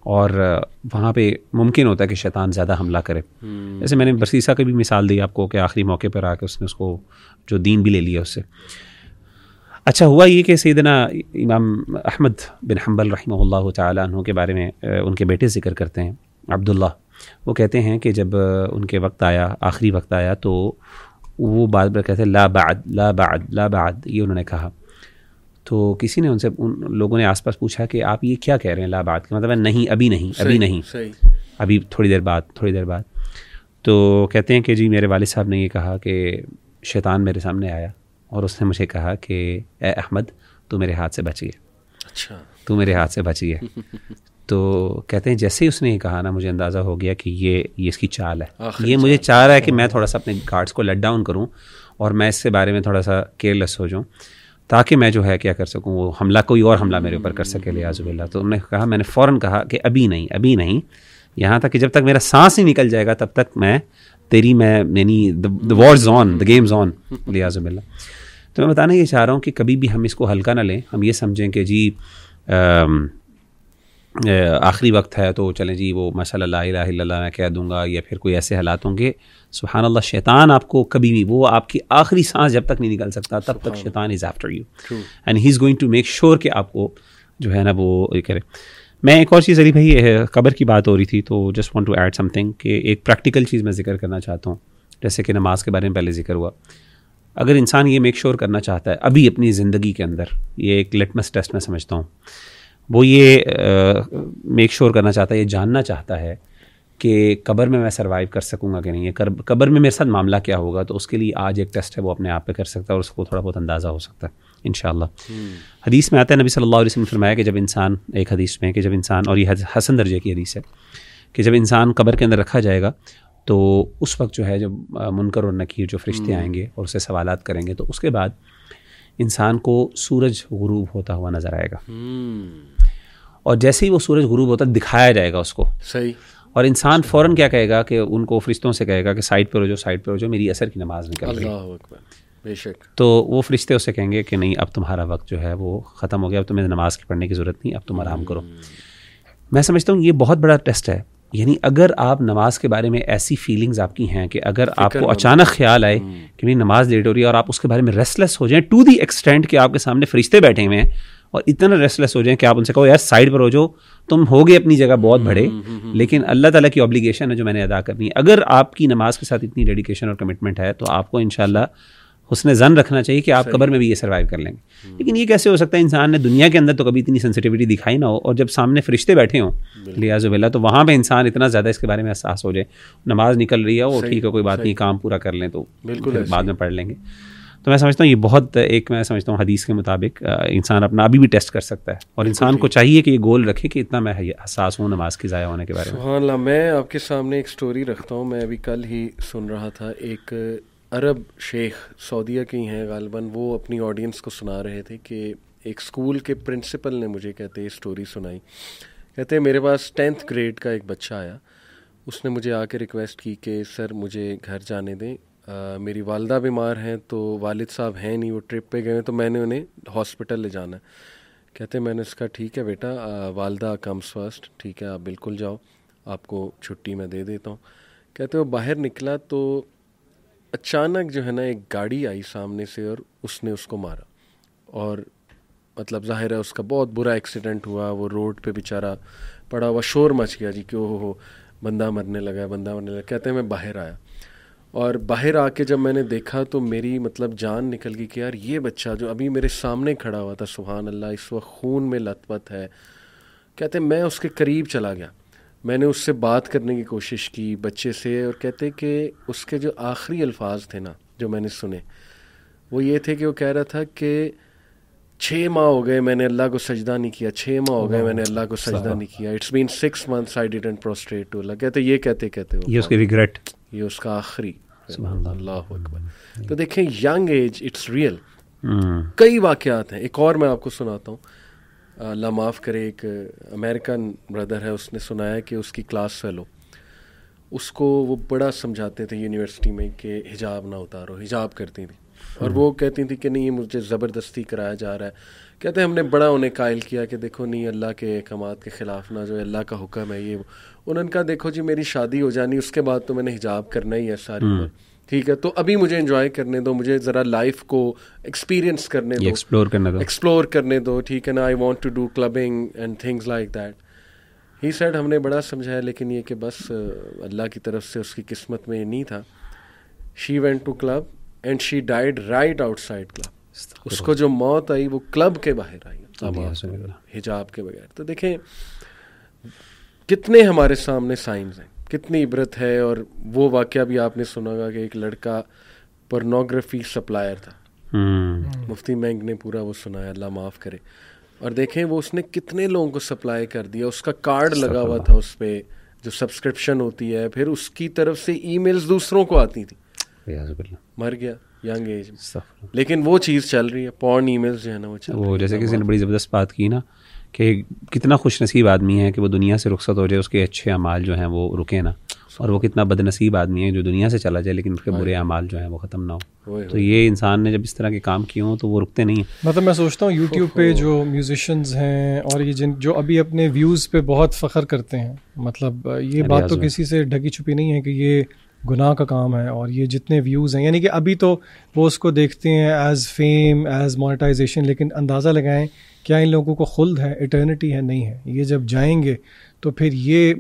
اور وہاں پہ ممکن ہوتا ہے کہ شیطان زیادہ حملہ کرے. جیسے میں نے برسیسا کی بھی مثال دی آپ کو کہ آخری موقع پر آ کے اس نے اس کو جو دین بھی لے لیا اس سے. اچھا ہوا یہ کہ سیدنا امام احمد بن حنبل رحمہ اللہ تعالیٰ عنہ کے بارے میں ان کے بیٹے ذکر کرتے ہیں عبداللہ. وہ کہتے ہیں کہ جب ان کے وقت آیا, آخری وقت آیا, تو وہ بار بار کہتے ہیں لا بعد لا بعد لا بعد, یہ انہوں نے کہا. تو کسی نے ان سے, ان لوگوں نے آس پاس پوچھا کہ آپ یہ کیا کہہ رہے ہیں لا بعد کا مطلب ہے نہیں, ابھی نہیں, ابھی نہیں, ابھی تھوڑی دیر بعد, تھوڑی دیر بعد. تو کہتے ہیں کہ جی میرے والد صاحب نے یہ کہا کہ شیطان میرے سامنے آیا اور اس نے مجھے کہا کہ اے احمد تو میرے ہاتھ سے بچ گیا. اچھا, تو میرے ہاتھ سے بچ گیا. تو کہتے ہیں جیسے ہی اس نے یہ کہا نا, مجھے اندازہ ہو گیا کہ یہ اس کی چال ہے, یہ مجھے چاہ رہا ہے کہ میں تھوڑا سا اپنے گارڈز کو لیٹ ڈاؤن کروں اور میں اس سے بارے میں تھوڑا سا کیئرلیس ہو جاؤں, تاکہ میں جو ہے کیا کر سکوں, وہ حملہ کوئی اور حملہ میرے اوپر کر سکے لیاذ باللہ. تو انہوں نے کہا, میں نے فوراً کہا کہ ابھی نہیں, ابھی نہیں, یہاں تک کہ جب تک میرا سانس نہیں نکل جائے گا تب تک میں تیری میں یعنی the war's on, the game's on لیاذ باللہ. تو میں بتانا یہ چاہ رہا ہوں کہ کبھی بھی ہم اس کو ہلکا نہ لیں. ہم یہ سمجھیں کہ جی آخری وقت ہے تو چلیں جی وہ ماشاء اللہ لا الہ الا اللہ میں کہہ دوں گا, یا پھر کوئی ایسے حالات ہوں گے. سبحان اللہ, شیطان آپ کو کبھی بھی, وہ آپ کی آخری سانس جب تک نہیں نکل سکتا تب تک شیطان is after you and he is going to make sure کہ آپ کو جو ہے نا وہ یہ کرے. میں ایک اور چیز علی بھائی, قبر کی بات ہو رہی تھی تو just want to add something کہ ایک پریکٹیکل چیز میں ذکر کرنا چاہتا ہوں. جیسے کہ نماز کے بارے میں پہلے ذکر ہوا, اگر انسان یہ میک شیور کرنا چاہتا ہے ابھی اپنی زندگی کے اندر, یہ ایک لٹمس ٹیسٹ میں سمجھتا ہوں, وہ یہ میک شیور کرنا چاہتا ہے, یہ جاننا چاہتا ہے کہ قبر میں سروائیو کر سکوں گا کہ نہیں, قبر میں میرے ساتھ معاملہ کیا ہوگا, تو اس کے لیے آج ایک ٹیسٹ ہے وہ اپنے آپ پہ کر سکتا ہے اور اس کو تھوڑا بہت اندازہ ہو سکتا ہے انشاءاللہ. حدیث میں آتا ہے, نبی صلی اللہ علیہ وسلم نے فرمایا کہ جب انسان, ایک حدیث میں کہ جب انسان, اور یہ حسن درجے کی حدیث ہے, کہ جب انسان قبر کے اندر رکھا جائے گا تو اس وقت جو ہے جب منکر اور نکیر جو فرشتے آئیں گے اور اسے سوالات کریں گے, تو اس کے بعد انسان کو سورج غروب ہوتا ہوا نظر آئے گا, اور جیسے ہی وہ سورج غروب ہوتا دکھایا جائے گا اس کو, صحیح, اور انسان فوراً کیا کہے گا کہ ان کو فرشتوں سے کہے گا کہ سائڈ پہ ہو جاؤ, سائڈ پہ ہو جاؤ, میری عصر کی نماز نکل رہی ہے. اللہ اکبر, بے شک. تو وہ فرشتے اسے کہیں گے کہ نہیں اب تمہارا وقت جو ہے وہ ختم ہو گیا, اب تمہیں نماز کی پڑھنے کی ضرورت نہیں, اب تم آرام کرو. میں سمجھتا ہوں یہ بہت بڑا ٹیسٹ ہے. یعنی اگر آپ نماز کے بارے میں ایسی فیلنگز آپ کی ہیں کہ اگر آپ کو اچانک خیال آئے کہ میری نماز لیٹ ہو رہی ہے اور آپ اس کے بارے میں ریسٹلیس ہو جائیں ٹو دی ایکسٹینٹ کہ آپ کے سامنے فرشتے بیٹھے ہوئے ہیں اور اتنا ریسٹلیس ہو جائیں کہ آپ ان سے کہو یار سائڈ پر ہو جاؤ, تم ہوگے اپنی جگہ بہت بڑے, لیکن اللہ تعالیٰ کی اوبلیگیشن ہے جو میں نے ادا کرنی ہے. اگر آپ کی نماز کے ساتھ اتنی ڈیڈیکیشن اور کمٹمنٹ ہے تو آپ کو انشاءاللہ حسن ظن رکھنا چاہیے کہ آپ قبر میں بھی یہ سروائیو کر لیں گے. لیکن یہ کیسے ہو سکتا ہے, انسان نے دنیا کے اندر تو کبھی اتنی سینسٹیوٹی دکھائی نہ ہو, اور جب سامنے فرشتے بیٹھے ہوں لیاذ باللہ تو وہاں پہ انسان اتنا زیادہ اس کے بارے میں احساس ہو جائے, نماز نکل رہی ہے وہ ٹھیک ہے کوئی بات نہیں, کام پورا کر لیں تو بعد میں پڑھ لیں گے. تو میں سمجھتا ہوں یہ بہت ایک, میں سمجھتا ہوں حدیث کے مطابق انسان اپنا ابھی بھی ٹیسٹ کر سکتا ہے, اور انسان کو چاہیے کہ یہ گول رکھے کہ اتنا میں حساس ہوں نماز کی ضائع ہونے کے بارے میں. سبحان اللہ. میں آپ کے سامنے ایک سٹوری رکھتا ہوں. میں ابھی کل ہی سن رہا تھا, ایک عرب شیخ سعودیہ کے ہی ہیں غالباً, وہ اپنی آڈینس کو سنا رہے تھے کہ ایک اسکول کے پرنسپل نے مجھے کہتے یہ سٹوری سنائی. کہتے میرے پاس 10th گریڈ کا ایک بچہ آیا, اس نے مجھے آ کے ریکویسٹ کی کہ سر مجھے گھر جانے دیں, میری والدہ بیمار ہیں تو والد صاحب ہیں نہیں, وہ ٹرپ پہ گئے ہیں تو میں نے انہیں ہاسپٹل لے جانا ہے. کہتے میں نے اس کا ٹھیک ہے بیٹا, والدہ کمز فرسٹ, ٹھیک ہے آپ بالکل جاؤ, آپ کو چھٹی میں دے دیتا ہوں. کہتے وہ باہر نکلا تو اچانک جو ہے نا ایک گاڑی آئی سامنے سے اور اس نے اس کو مارا, اور مطلب ظاہر ہے اس کا بہت برا ایکسیڈنٹ ہوا, وہ روڈ پہ بیچارہ پڑا ہوا, شور مچ گیا جی کہ ہو بندہ مرنے لگا ہے, بندہ مرنے لگا. کہتے ہیں میں باہر آیا, اور باہر آ کے جب میں نے دیکھا تو میری مطلب جان نکل گئی کہ یار یہ بچہ جو ابھی میرے سامنے کھڑا ہوا تھا, سبحان اللہ, اس وقت خون میں لت پت ہے. کہتے میں اس کے قریب چلا گیا, میں نے اس سے بات کرنے کی کوشش کی بچے سے, اور کہتے کہ اس کے جو آخری الفاظ تھے نا جو میں نے سنے وہ یہ تھے کہ وہ کہہ رہا تھا کہ 6 ماہ ہو گئے میں نے اللہ کو سجدہ نہیں کیا, 6 ماہ ہو گئے میں نے اللہ کو سجدہ نہیں کیا, it's been 6 months I didn't prostrate to Allah. کہتے یہ کہتے یہ اس کی ریگریٹ, یہ اس کا آخری. اللہ اکبر. تو دیکھیں ینگ ایج اٹس ریئل, کئی واقعات ہیں. ایک اور میں آپ کو سناتا ہوں, اللہ معاف کرے, ایک امریکن بردر ہے, اس نے سنایا کہ اس کی کلاس فیلو, اس کو وہ بڑا سمجھاتے تھے یونیورسٹی میں کہ حجاب نہ اتارو, حجاب کرتی تھی. اور وہ کہتی تھی کہ نہیں یہ مجھے زبردستی کرایا جا رہا ہے. کہتے ہیں ہم نے بڑا انہیں قائل کیا کہ دیکھو نہیں اللہ کے احکامات کے خلاف نہ جو اللہ کا حکم ہے یہ. انہوں نے کہا دیکھو جی میری شادی ہو جانی اس کے بعد تو میں نے حجاب کرنا ہی ہے ساری عمر, ٹھیک ہے, تو ابھی مجھے انجوائے کرنے دو, مجھے ذرا لائف کو ایکسپیرینس کرنے دو, ایکسپلور کرنے دو, ٹھیک ہے نا. I want to do clubbing and things like that. He said ہم نے بڑا سمجھایا لیکن یہ کہ بس اللہ کی طرف سے اس کی قسمت میں یہ نہیں تھا. She went to club and she died right outside club. اس کو جو موت آئی وہ کلب کے باہر آئی حجاب کے بغیر. تو دیکھیں کتنے ہمارے سامنے سائنز ہیں, کتنی عبرت ہے. اور وہ واقعہ بھی آپ نے سنا ہوگا کہ ایک لڑکا پورنوگرافی سپلائر تھا, مفتی مینگ نے پورا وہ سنایا, اللہ معاف کرے. اور دیکھیں وہ اس نے کتنے لوگوں کو سپلائی کر دیا, اس کا کارڈ لگا ہوا تھا اس پہ جو سبسکرپشن ہوتی ہے, پھر اس کی طرف سے ای میلز دوسروں کو آتی تھی, مر گیا ینگ ایج میں. لیکن وہ چیز چل رہی ہے, پورن ای میلز جو ہے نا وہ چل رہی ہے. وہ جیسے کسی نے بڑی زبردست بات کی نا کہ کتنا خوش نصیب آدمی ہے کہ وہ دنیا سے رخصت ہو جائے, اس کے اچھے اعمال جو ہیں وہ رکے نا, اور وہ کتنا بد نصیب آدمی ہے جو دنیا سے چلا جائے لیکن اس کے برے اعمال جو ہیں وہ ختم نہ ہو. تو یہ انسان نے جب اس طرح کے کام کیے ہوں تو وہ رکتے نہیں ہیں. مطلب میں سوچتا ہوں یوٹیوب پہ جو میوزیشینز ہیں اور یہ جو ابھی اپنے ویوز پہ بہت فخر کرتے ہیں, مطلب یہ بات تو کسی سے ڈھکی چھپی نہیں ہے کہ یہ گناہ کا کام ہے. اور یہ جتنے ویوز ہیں یعنی کہ ابھی تو وہ اس کو دیکھتے ہیں ایز فیم, ایز مونیٹائزیشن, لیکن اندازہ لگائیں کیا ان لوگوں کو خلد ہے, ایٹرنٹی ہے, نہیں ہے. یہ جب جائیں گے تو پھر یہ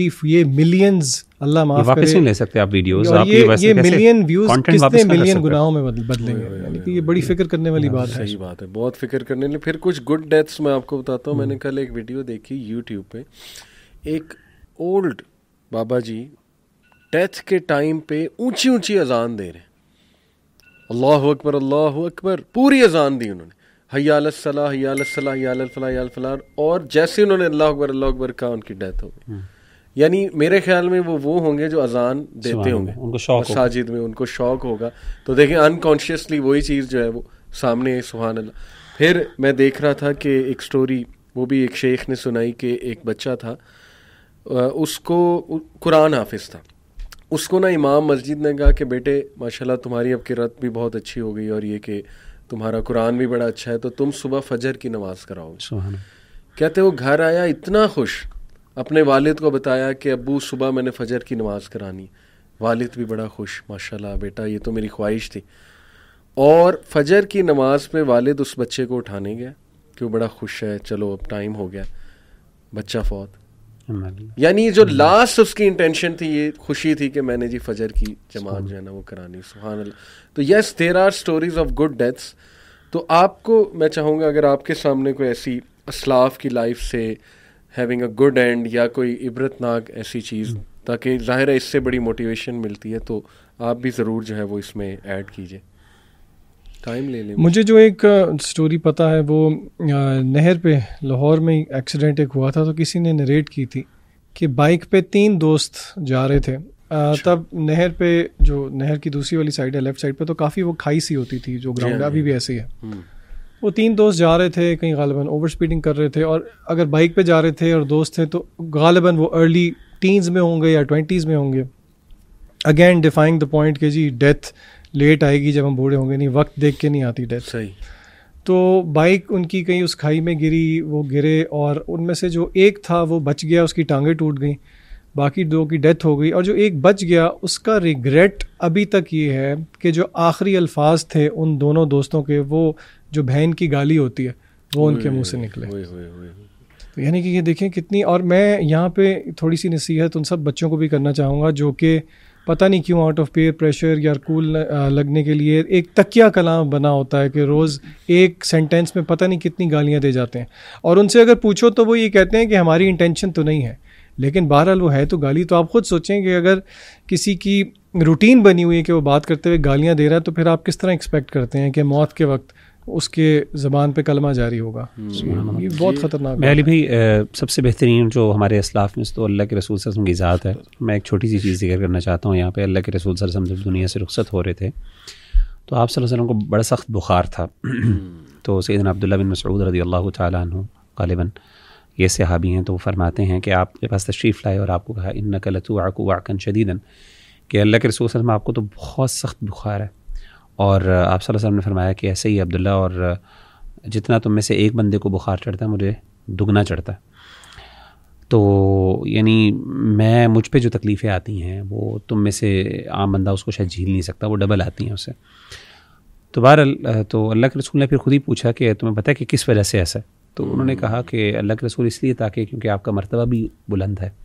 ملینز, اللہ معاف کرے, واپس نہیں لے سکتے آپ ویڈیوز, یہ ملین ویوز کتنے ملین گناہوں میں بدلیں گے. یعنی کہ یہ بڑی فکر کرنے والی بات ہے. صحیح بات ہے, بہت فکر کرنے والی. پھر کچھ گڈ ڈیتھس میں آپ کو بتاتا ہوں. میں نے کل ایک ویڈیو دیکھی یوٹیوب پہ, ایک اولڈ بابا جی ڈیتھ کے ٹائم پہ اونچی اونچی اذان دے رہے ہیں, اللہ اکبر اللہ اکبر, پوری اذان دی انہوں نے, حی علی الصلاۃ حی علی الصلاۃ حی علی الفلاح حی علی الفلاح, اور جیسے انہوں نے اللہ اکبر کہا ان کی ڈیتھ ہو گئی. یعنی میرے خیال میں وہ ہوں گے جو اذان دیتے ہوں گے مساجد میں, ان کو شوق ہوگا. تو دیکھیں انکانشیسلی وہی چیز جو ہے وہ سامنے, سبحان اللہ. پھر میں دیکھ رہا تھا کہ ایک سٹوری وہ بھی ایک شیخ نے سنائی کہ ایک بچہ تھا, اس کو قرآن حافظ تھا, اس کو نا امام مسجد نے کہا کہ بیٹے ماشاءاللہ تمہاری اب قرات بھی بہت اچھی ہو گئی اور یہ کہ تمہارا قرآن بھی بڑا اچھا ہے, تو تم صبح فجر کی نماز کراؤ. کہتے وہ گھر آیا اتنا خوش, اپنے والد کو بتایا کہ ابو صبح میں نے فجر کی نماز کرانی. والد بھی بڑا خوش, ماشاءاللہ بیٹا یہ تو میری خواہش تھی. اور فجر کی نماز پہ والد اس بچے کو اٹھانے گیا کہ وہ بڑا خوش ہے, چلو اب ٹائم ہو گیا, بچہ فوت. یعنی جو لاسٹ اس کی انٹینشن تھی یہ خوشی تھی کہ میں نے جی فجر کی جماعت جو ہے نا وہ کرانی. سبحان اللہ. تو yes there are stories of good deaths. تو آپ کو میں چاہوں گا اگر آپ کے سامنے کوئی ایسی اسلاف کی لائف سے ہیونگ اے گڈ اینڈ یا کوئی عبرت ناک ایسی چیز, تاکہ ظاہر ہے اس سے بڑی موٹیویشن ملتی ہے, تو آپ بھی ضرور جو ہے وہ اس میں ایڈ کیجیے. ٹائم لے لیں. مجھے جو ایک سٹوری پتہ ہے وہ نہر پہ لاہور میں ایکسیڈنٹ ایک ہوا تھا, تو کسی نے نریٹ کی تھی کہ بائک پہ 3 دوست جا رہے تھے. تب نہر پہ جو نہر کی دوسری والی سائڈ ہے لیفٹ سائڈ پہ, تو کافی وہ کھائی سی ہوتی تھی جو گراؤنڈ ابھی بھی ایسے ہی ہے. وہ 3 دوست جا رہے تھے, کہیں غالباً اوور اسپیڈنگ کر رہے تھے, اور اگر بائک پہ جا رہے تھے اور دوست تھے تو غالباً وہ ارلی ٹینز میں ہوں گے یا 20s میں ہوں گے. اگین ڈیفائنگ دا پوائنٹ کہ جی ڈیتھ لیٹ آئے گی جب ہم بوڑھے ہوں گے, نہیں وقت دیکھ کے نہیں آتی ڈیتھ. صحیح. تو بائک ان کی کہیں اس کھائی میں گری, وہ گرے, اور ان میں سے جو ایک تھا وہ بچ گیا, اس کی ٹانگیں ٹوٹ گئیں, باقی 2 کی ڈیتھ ہو گئی. اور جو ایک بچ گیا اس کا ریگریٹ ابھی تک یہ ہے کہ جو آخری الفاظ تھے ان دونوں دوستوں کے, وہ جو بہن کی گالی ہوتی ہے وہ ان کے منہ سے نکلے. تو یعنی کہ یہ دیکھیں کتنی. اور میں یہاں پہ تھوڑی سی نصیحت ان سب بچوں کو بھی کرنا چاہوں گا جو کہ پتہ نہیں کیوں آؤٹ آف پیئر پریشر یا کول لگنے کے لیے ایک تکیہ کلام بنا ہوتا ہے کہ روز ایک سینٹینس میں پتہ نہیں کتنی گالیاں دے جاتے ہیں. اور ان سے اگر پوچھو تو وہ یہ کہتے ہیں کہ ہماری انٹینشن تو نہیں ہے, لیکن بہرحال وہ ہے تو گالی. تو آپ خود سوچیں کہ اگر کسی کی روٹین بنی ہوئی ہے کہ وہ بات کرتے ہوئے گالیاں دے رہا ہے, تو پھر آپ کس طرح ایکسپیکٹ کرتے ہیں کہ موت کے وقت اس کے زبان پہ کلمہ جاری ہوگا. یہ بہت خطرناک ہے. علی بھائی سب سے بہترین جو ہمارے اسلاف میں تو اللہ کے رسول صلی اللہ علیہ وسلم کی ذات ہے. میں ایک چھوٹی سی چیز ذکر کرنا چاہتا ہوں یہاں پہ. اللہ کے رسول صلی اللہ علیہ وسلم جب دنیا سے رخصت ہو رہے تھے تو آپ صلی اللہ علیہ وسلم کو بڑا سخت بخار تھا. تو سیدنا عبداللہ بن مسعود رضی اللہ تعالیٰ عنہ غالباً یہ صحابی ہیں, تو وہ فرماتے ہیں کہ آپ کے پاس تشریف لائے اور آپ کو کہا انک لتوعک وعکا شدیدا, کہ اللہ کے رسول صلی اللہ علیہ وسلم آپ کو تو بہت سخت بخار ہے اور آپ صلی اللہ علیہ وسلم نے فرمایا کہ ایسے ہی عبداللہ، اور جتنا تم میں سے ایک بندے کو بخار چڑھتا ہے مجھے دگنا چڑھتا ہے. تو یعنی مجھ پہ جو تکلیفیں آتی ہیں وہ تم میں سے عام بندہ اس کو شاید جھیل نہیں سکتا، وہ ڈبل آتی ہیں اسے. تو بہرحال تو اللہ کے رسول نے پھر خود ہی پوچھا کہ تمہیں پتہ ہے کہ کس وجہ سے ایسا ہے؟ تو انہوں نے کہا کہ اللہ کے رسول اس لیے تاکہ کیونکہ آپ کا مرتبہ بھی بلند ہے.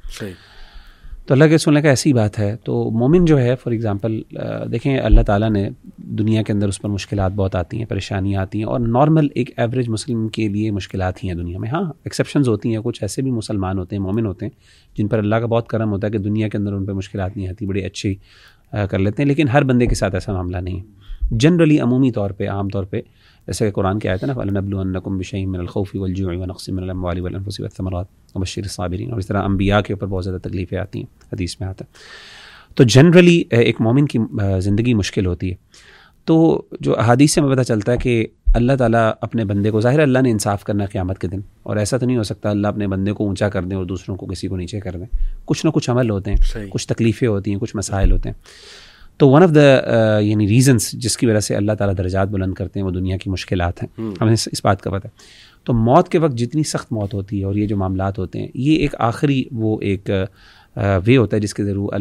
تو اللہ کے رسول نے کہا ایسی بات ہے. تو مومن جو ہے فار ایگزامپل دیکھیں اللہ تعالیٰ نے دنیا کے اندر اس پر مشکلات بہت آتی ہیں، پریشانیاں آتی ہیں، اور نارمل ایک ایوریج مسلم کے لیے مشکلات ہی ہیں دنیا میں. ہاں ایکسیپشنز ہوتی ہیں، کچھ ایسے بھی مسلمان ہوتے ہیں، مومن ہوتے ہیں جن پر اللہ کا بہت کرم ہوتا ہے کہ دنیا کے اندر ان پہ مشکلات نہیں آتی، بڑی اچھی کر لیتے ہیں. لیکن ہر بندے کے ساتھ ایسا معاملہ نہیں ہے. جنرلی عمومی طور پہ عام طور پہ جیسے کہ قرآن کی آیت ہے نا فَلَنَبْلُوَنَّكُمْ بِشَيْءٍ مِّنَ الْخَوْفِ وَالْجُوعِ وَنَقْصٍ مِّنَ الْأَمْوَالِ وَالْأَنفُسِ وَالثَّمَرَاتِ وَبَشِّرِ الصَّابِرِينَ. اور اس طرح انبیاء کے اوپر بہت زیادہ تکلیفیں آتی ہیں، حدیث میں آتا ہے. تو جنرلی ایک مومن کی زندگی مشکل ہوتی ہے. تو جو احادیث سے ہمیں پتہ چلتا ہے کہ اللہ تعالیٰ اپنے بندے کو، ظاہر اللہ نے انصاف کرنا قیامت کے دن، اور ایسا تو نہیں ہو سکتا اللہ اپنے بندے کو اونچا کر دیں اور دوسروں کو کسی کو نیچے کر دیں. کچھ نہ کچھ عمل ہوتے ہیں، کچھ تکلیفیں ہوتی ہیں، کچھ مسائل ہوتے ہیں. تو ون آف دا یعنی ریزنس جس کی وجہ سے اللہ تعالیٰ درجات بلند کرتے ہیں وہ دنیا کی مشکلات ہیں. ہمیں اس بات کا پتہ ہے. تو موت کے وقت جتنی سخت موت ہوتی ہے اور یہ جو معاملات ہوتے ہیں، یہ ایک آخری وہ ایک وے ہوتا ہے جس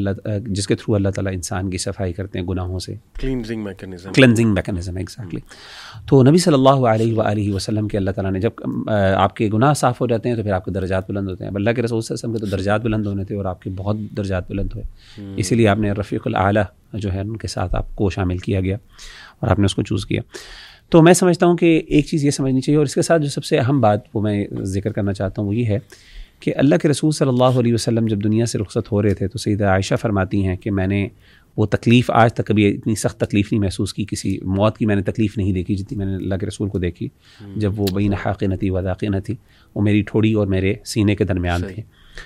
کے تھرو اللہ تعالیٰ انسان کی صفائی کرتے ہیں گناہوں سے. Cleansing mechanism exactly. تو نبی صلی اللہ علیہ وآلہ وسلم کے اللہ تعالیٰ نے جب آپ کے گناہ صاف ہو جاتے ہیں تو پھر آپ کے درجات بلند ہوتے ہیں. اللہ کے رسول صلی اللہ علیہ وسلم کے تو درجات بلند ہونے تھے اور آپ کے بہت درجات بلند ہوئے. اسی لیے آپ نے رفیق الاعلیٰ جو ہے ان کے ساتھ آپ کو شامل کیا گیا اور آپ نے اس کو چوز کیا. تو میں سمجھتا ہوں کہ ایک چیز یہ سمجھنی چاہیے، اور اس کے ساتھ جو سب سے اہم بات وہ میں ذکر کرنا چاہتا ہوں وہ یہ ہے کہ اللہ کے رسول صلی اللہ علیہ وسلم جب دنیا سے رخصت ہو رہے تھے تو سیدہ عائشہ فرماتی ہیں کہ میں نے وہ تکلیف آج تک کبھی اتنی سخت تکلیف نہیں محسوس کی، کسی موت کی میں نے تکلیف نہیں دیکھی جتنی میں نے اللہ کے رسول کو دیکھی جب وہ بین حاقنتی و ذاقنتی، وہ میری ٹھوڑی اور میرے سینے کے درمیان تھے.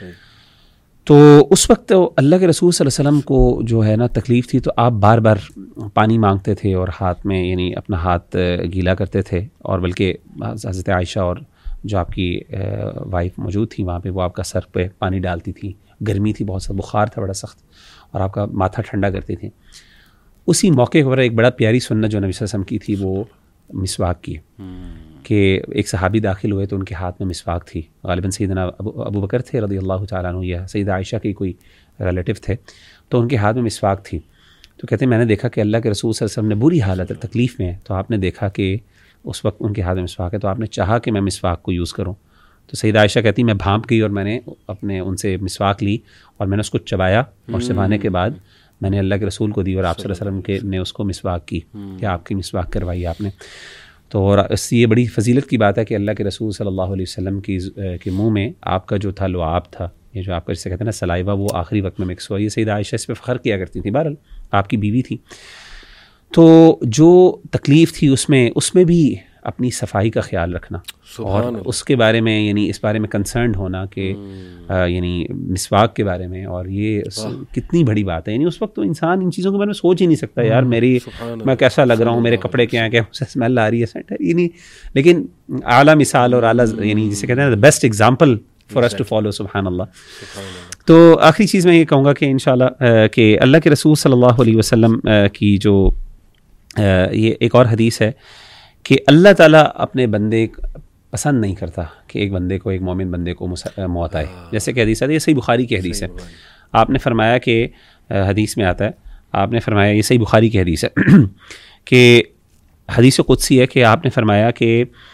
تو اس وقت اللہ کے رسول صلی اللہ علیہ وسلم کو جو ہے نا تکلیف تھی، تو آپ بار بار پانی مانگتے تھے اور ہاتھ میں یعنی اپنا ہاتھ گیلا کرتے تھے، اور بلکہ حضرت عائشہ اور جو آپ کی وائف موجود تھی وہاں پہ وہ آپ کا سر پہ پانی ڈالتی تھی. گرمی تھی، بہت سا بخار تھا بڑا سخت، اور آپ کا ماتھا ٹھنڈا کرتی تھی. اسی موقع پر ایک بڑا پیاری سنت جو نبی صلی اللہ علیہ وسلم کی تھی وہ مسواک کی، کہ ایک صحابی داخل ہوئے تو ان کے ہاتھ میں مسواک تھی. غالباً سیدنا ابو بکر تھے رضی اللہ تعالیٰ عنہ، یا سیدہ عائشہ کی کوئی ریلیٹیو تھے، تو ان کے ہاتھ میں مسواک تھی. تو کہتے ہیں میں نے دیکھا کہ اللہ کے رسول صلی اللہ علیہ وسلم نے بری حالت ہے، تکلیف میں ہے، تو آپ نے دیکھا کہ اس وقت ان کے ہاتھ میں مسواک ہے، تو آپ نے چاہا کہ میں مسواک کو یوز کروں. تو سیدہ عائشہ کہتی میں بھانپ گئی اور میں نے ان سے مسواک لی اور میں نے اس کو چبایا، اور چبانے کے بعد میں نے اللہ کے رسول کو دی، اور آپ صلی اللہ علیہ وسلم نے اس کو مسواک کی کہ آپ کی مسواک کروائی آپ نے. تو اور اس یہ بڑی فضیلت کی بات ہے کہ اللہ کے رسول صلی اللہ علیہ وسلم کے منہ میں آپ کا جو تھا لعاب تھا، یہ جو آپ کا جسے کہتے ہیں نا سلائیوا، وہ آخری وقت میں مکس ہوا. یہ سیدہ عائشہ اس پہ فخر کیا کرتی تھی، بہرحال آپ کی بیوی تھی. تو جو تکلیف تھی اس میں بھی اپنی صفائی کا خیال رکھنا اور اس کے بارے میں یعنی اس بارے میں کنسرنڈ ہونا کہ یعنی مسواک کے بارے میں، اور یہ کتنی بڑی بات ہے. یعنی اس وقت تو انسان ان چیزوں کے بارے میں سوچ ہی نہیں سکتا، یار میں کیسا لگ رہا ہوں، میرے کپڑے کیا ہیں، کیا مجھے اسمیل آ رہی ہے یعنی. لیکن اعلیٰ مثال اور اعلیٰ یعنی جسے کہتے ہیں best example for us to follow. سبحان اللہ. تو آخری چیز میں یہ کہوں گا کہ انشاءاللہ کہ اللہ کے رسول صلی اللہ علیہ وسلم کی جو یہ ایک اور حدیث ہے کہ اللہ تعالیٰ اپنے بندے پسند نہیں کرتا کہ ایک بندے کو، ایک مومن بندے کو موت آئے. جیسے کہ حدیث ہے، یہ صحیح بخاری کی حدیث ہے. آپ نے فرمایا کہ حدیث میں آتا ہے، آپ نے فرمایا، یہ صحیح بخاری کی حدیث ہے کہ حدیث قدسی ہے کہ آپ نے فرمایا کہ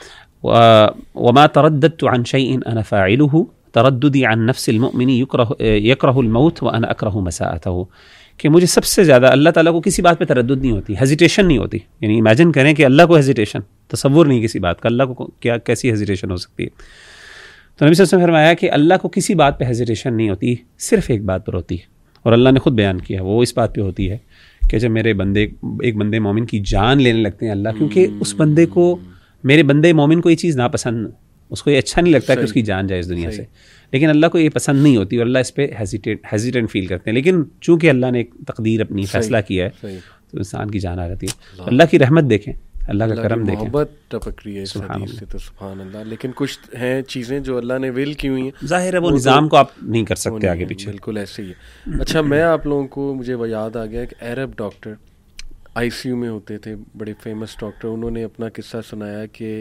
وما ترددت عن شيء انا فاعله ترددي عن نفس المؤمن يكره الموت وانا اكره مساءته. کہ مجھے سب سے زیادہ اللہ تعالیٰ کو کسی بات پہ تردد نہیں ہوتی، ہیزیٹیشن نہیں ہوتی. یعنی امیجن کریں کہ اللہ کو ہیزیٹیشن، تصور نہیں کسی بات کا، اللہ کو کیسی ہیزیٹیشن ہو سکتی ہے. تو نبی صلی اللہ علیہ وسلم نے فرمایا کہ اللہ کو کسی بات پہ ہیزیٹیشن نہیں ہوتی، صرف ایک بات پر ہوتی ہے، اور اللہ نے خود بیان کیا وہ اس بات پہ ہوتی ہے کہ جب میرے بندے، ایک بندے مومن کی جان لینے لگتے ہیں اللہ، کیونکہ اس بندے کو، میرے بندے مومن کو یہ چیز ناپسند، اس کو یہ اچھا نہیں لگتا کہ اس کی جان جائے اس دنیا سے، لیکن اللہ کو یہ پسند نہیں ہوتی اور اللہ اس پہ ہیزیٹنٹ فیل کرتے ہیں. لیکن چونکہ اللہ نے ایک تقدیر اپنی فیصلہ کیا ہے تو انسان کی جان آ جاتی ہے. اللہ کی رحمت دیکھیں، اللہ کا کرم دیکھیں، محبت ٹپک رہی ہے اس حدیث سے. تو سبحان اللہ. لیکن کچھ ہیں چیزیں جو اللہ نے ول کی ہوئی ہیں، ظاہر ہے وہ نظام کو آپ نہیں کر سکتے آگے پیچھے. بالکل ایسے ہی ہے. اچھا، میں آپ لوگوں کو، مجھے وہ یاد آ گیا کہ عرب ڈاکٹر آئی سی یو میں ہوتے تھے, بڑے فیمس ڈاکٹر, انہوں نے اپنا قصہ سنایا کہ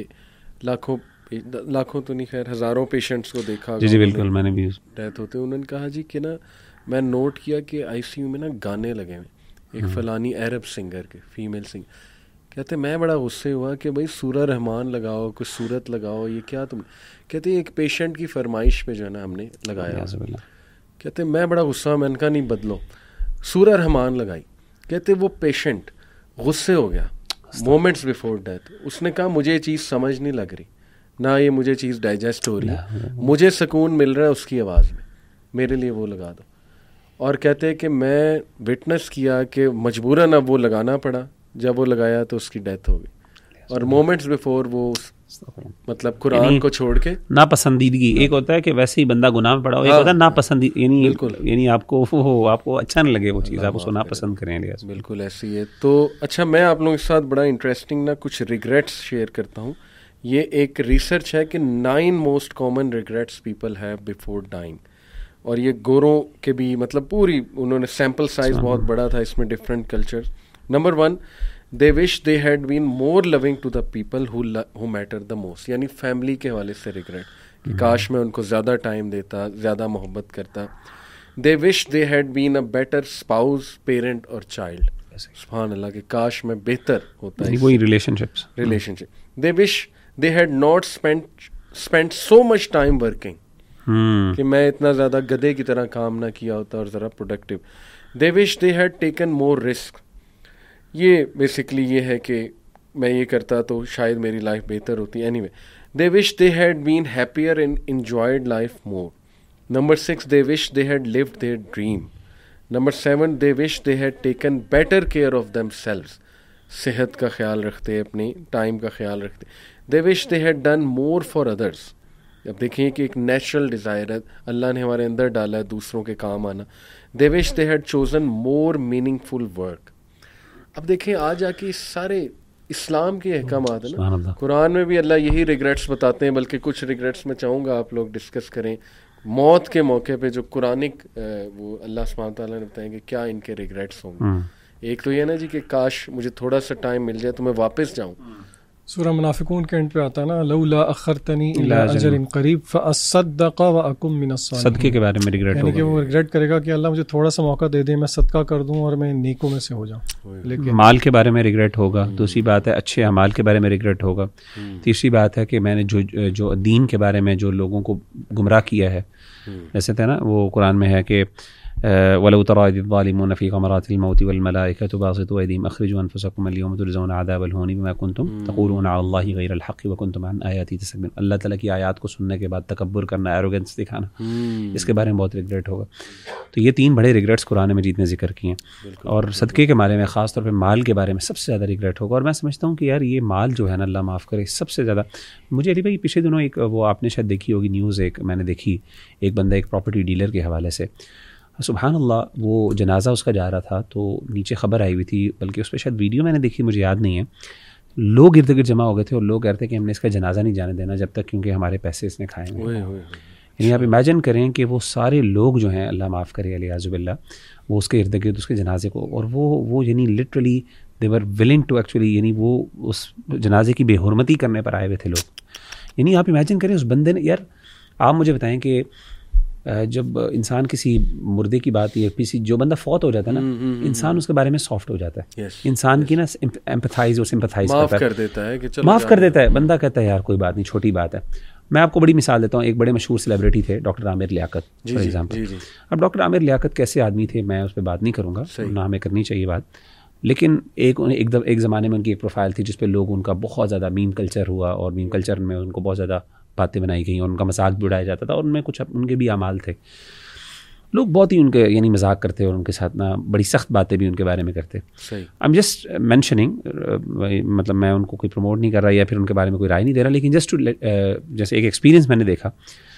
لاکھوں تو نہیں خیر ہزاروں پیشنٹس کو دیکھا. جی بالکل, میں نے بھی ڈیتھ ہوتے. انہوں نے کہا جی کہ نا میں نوٹ کیا کہ آئی سی یو میں نا گانے لگے ہوئے, ایک فلانی عرب سنگر کے, فیمیل سنگر. کہتے میں بڑا غصے ہوا کہ بھائی سورہ رحمان لگاؤ, کوئی صورت لگاؤ, یہ کیا تم. کہتے ایک پیشنٹ کی فرمائش پہ جو ہے نا ہم نے لگایا. کہتے میں بڑا غصہ, میں نے کہا نہیں بدلو, سورہ رحمان لگائی. کہتے وہ پیشنٹ غصے ہو گیا مومنٹس بیفور ڈیتھ. اس نے کہا مجھے یہ چیز سمجھ نہیں لگ رہی, نہ یہ مجھے چیز ڈائجسٹ ہو رہی ہے, مجھے سکون مل رہا ہے اس کی آواز میں, میرے لیے وہ لگا دو. اور کہتے کہ میں وٹنس کیا کہ مجبوراً اب وہ لگانا پڑا, جب وہ لگایا تو اس کی ڈیتھ ہو گئی. اور مومنٹس بیفور وہ مطلب قرآن کو چھوڑ کے ناپسندیدگی, ایک ہوتا ہے کہ ویسے ہی بندہ گناہ میں پڑا ہو, ایک ہوتا ہے ناپسندیدگی, یعنی آپ کو اچھا نہ لگے وہ چیز, آپ اس کو ناپسند کریں. بالکل ایسی ہے. تو اچھا میں آپ لوگوں کے ساتھ بڑا انٹرسٹنگ نا کچھ ریگریٹس شیئر کرتا ہوں. یہ ایک ریسرچ ہے کہ 9 most common regrets people have before dying. اور یہ گوروں کے بھی مطلب پوری انہوں نے سیمپل سائز بہت بڑا تھا, اس میں different culture. Number 1, they wish they had been more loving to the people who mattered the most. یعنی فیملی کے حوالے سے ریگریٹ کہ کاش میں ان کو زیادہ ٹائم دیتا, زیادہ محبت کرتا. they wish they had been a better spouse, parent اور child. سبحان اللہ, کہ کاش میں بہتر ہوتا ہے وہی relationship. they wish they had not spent so much time working. کہ میں اتنا زیادہ گدھے کی طرح کام نہ کیا ہوتا اور ذرا productive. they wish they had taken more risk. یہ بیسکلی یہ ہے کہ میں یہ کرتا تو شاید میری لائف بہتر ہوتی. Anyway they wish they had been happier and enjoyed life more. Number 6, they wish they had lived their dream. Number 7, they wish they had taken better care of themselves. صحت کا خیال رکھتے, اپنی time کا خیال رکھتے. they wish they had done more for others. اب دیکھیں کہ ایک نیچرل ڈیزائر ہے اللہ نے ہمارے اندر ڈالا ہے دوسروں کے کام آنا. they wish they had chosen more meaningful work. اب دیکھیں آج آ کے سارے اسلام کے احکامات ہیں نا, قرآن میں بھی اللہ یہی ریگریٹس بتاتے ہیں, بلکہ کچھ ریگریٹس میں چاہوں گا آپ لوگ ڈسکس کریں موت کے موقع پہ جو قرآنک وہ اللہ سبحانہ تعالیٰ نے بتائیں کہ کیا ان کے ریگریٹس ہوں گے. ایک تو یہ نا جی کہ کاش مجھے تھوڑا سا ٹائم مل جائے تو میں واپس جاؤں. سورہ منافقون کے اینڈ پہ آتا ہے نا لولا اخرتنی الی اجل قریب فاصدق واکن من الصالحین. صدقے کے بارے میں ریگریٹ ہوگا, یعنی کہ وہ ریگریٹ کرے گا کہ اللہ مجھے تھوڑا سا موقع دے دے, میں صدقہ کر دوں اور میں نیکوں میں سے ہو جاؤں. لیکن مال کے بارے میں ریگریٹ ہوگا. دوسری بات ہے اچھے اعمال کے بارے میں ریگریٹ ہوگا. تیسری بات ہے کہ میں نے جو دین کے بارے میں جو لوگوں کو گمراہ کیا ہے, جیسے تھا نا وہ قرآن میں ہے کہ وَلَوْ تَرَىٰ إِذِ الظَّالِمُونَ فِي غَمَرَاتِ الْمَوْتِ وَالْمَلَائِكَةُ بَاسِطُو أَيْدِيهِمْ أَخْرِجُوا أَنفُسَكُمُ الْيَوْمَ تُجْزَوْنَ عَذَابَ الْهُونِ بِمَا كُنتُمْ تَقُولُونَ عَلَى اللَّهِ غَيْرَ الْحَقِّ وَكُنتُمْ عَنْ آيَاتِهِ تَسْتَكْبِرُونَ. اللہ تعالیٰ کی آیات کو سننے کے بعد تکبر کرنا, ایروگنس دکھانا, اس کے بارے میں بہت ریگریٹ ہوگا. تو یہ 3 بڑے ریگریٹس قرآن مجید نے ذکر کیے ہیں. اور صدقے کے بارے میں خاص طور پہ مال کے بارے میں سب سے زیادہ ریگریٹ ہوگا. اور میں سمجھتا ہوں کہ یار یہ مال جو ہے نا اللہ معاف کرے سب سے زیادہ مجھے علی بھائی پچھلے دنوں ایک وہ آپ نے شاید دیکھی ہوگی نیوز, ایک میں نے دیکھی, ایک بندہ ایک پراپرٹی ڈیلر کے حوالے سے سبحان اللہ وہ جنازہ اس کا جا رہا تھا تو نیچے خبر آئی ہوئی تھی, بلکہ اس پہ شاید ویڈیو میں نے دیکھی مجھے یاد نہیں ہے, لوگ ارد گرد جمع ہو گئے تھے اور لوگ کہتے ہیں کہ ہم نے اس کا جنازہ نہیں جانے دینا جب تک کیونکہ ہمارے پیسے اس نے کھائے ہوئے. یعنی آپ امیجن کریں کہ وہ سارے لوگ جو ہیں اللہ معاف کرے علیہ باللہ وہ اس کے ارد گرد اس کے جنازے کو, اور وہ یعنی literally they were willing to actually یعنی وہ اس جنازے کی بے حرمتی کرنے پر آئے ہوئے تھے لوگ. یعنی آپ امیجن کریں اس بندے نے, یار آپ مجھے بتائیں کہ جب انسان کسی مردے کی بات یا کسی جو بندہ فوت ہو جاتا ہے نا انسان اس کے بارے میں سافٹ ہو جاتا ہے, انسان کی نا ایمپتھائز اور سمپتھائز کر دیتا ہے, معاف کر دیتا ہے. بندہ کہتا ہے یار کوئی بات نہیں, چھوٹی بات ہے. میں آپ کو بڑی مثال دیتا ہوں, ایک بڑے مشہور سیلیبریٹی تھے doctor Aamir Liaquat for example. اب ڈاکٹر عامر لیاقت کیسے آدمی تھے میں اس پہ بات نہیں کروں گا, نہ ہمیں کرنی چاہیے بات, لیکن ایک زمانے میں ان کی ایک پروفائل تھی جس پہ لوگ ان کا بہت زیادہ میم کلچر ہوا, اور میم کلچر میں ان کو بہت زیادہ باتیں بنائی گئیں اور ان کا مذاق بھی اڑایا جاتا تھا, اور ان میں کچھ ان کے بھی اعمال تھے. لوگ بہت ہی ان کے یعنی مذاق کرتے اور ان کے ساتھ نا بڑی سخت باتیں بھی ان کے بارے میں کرتے. آئی ایم جسٹ مینشننگ, مطلب میں ان کو کوئی پروموٹ نہیں کر رہا یا پھر ان کے بارے میں کوئی رائے نہیں دے رہا, لیکن جسٹ جیسے ایک ایکسپیرینس میں نے دیکھا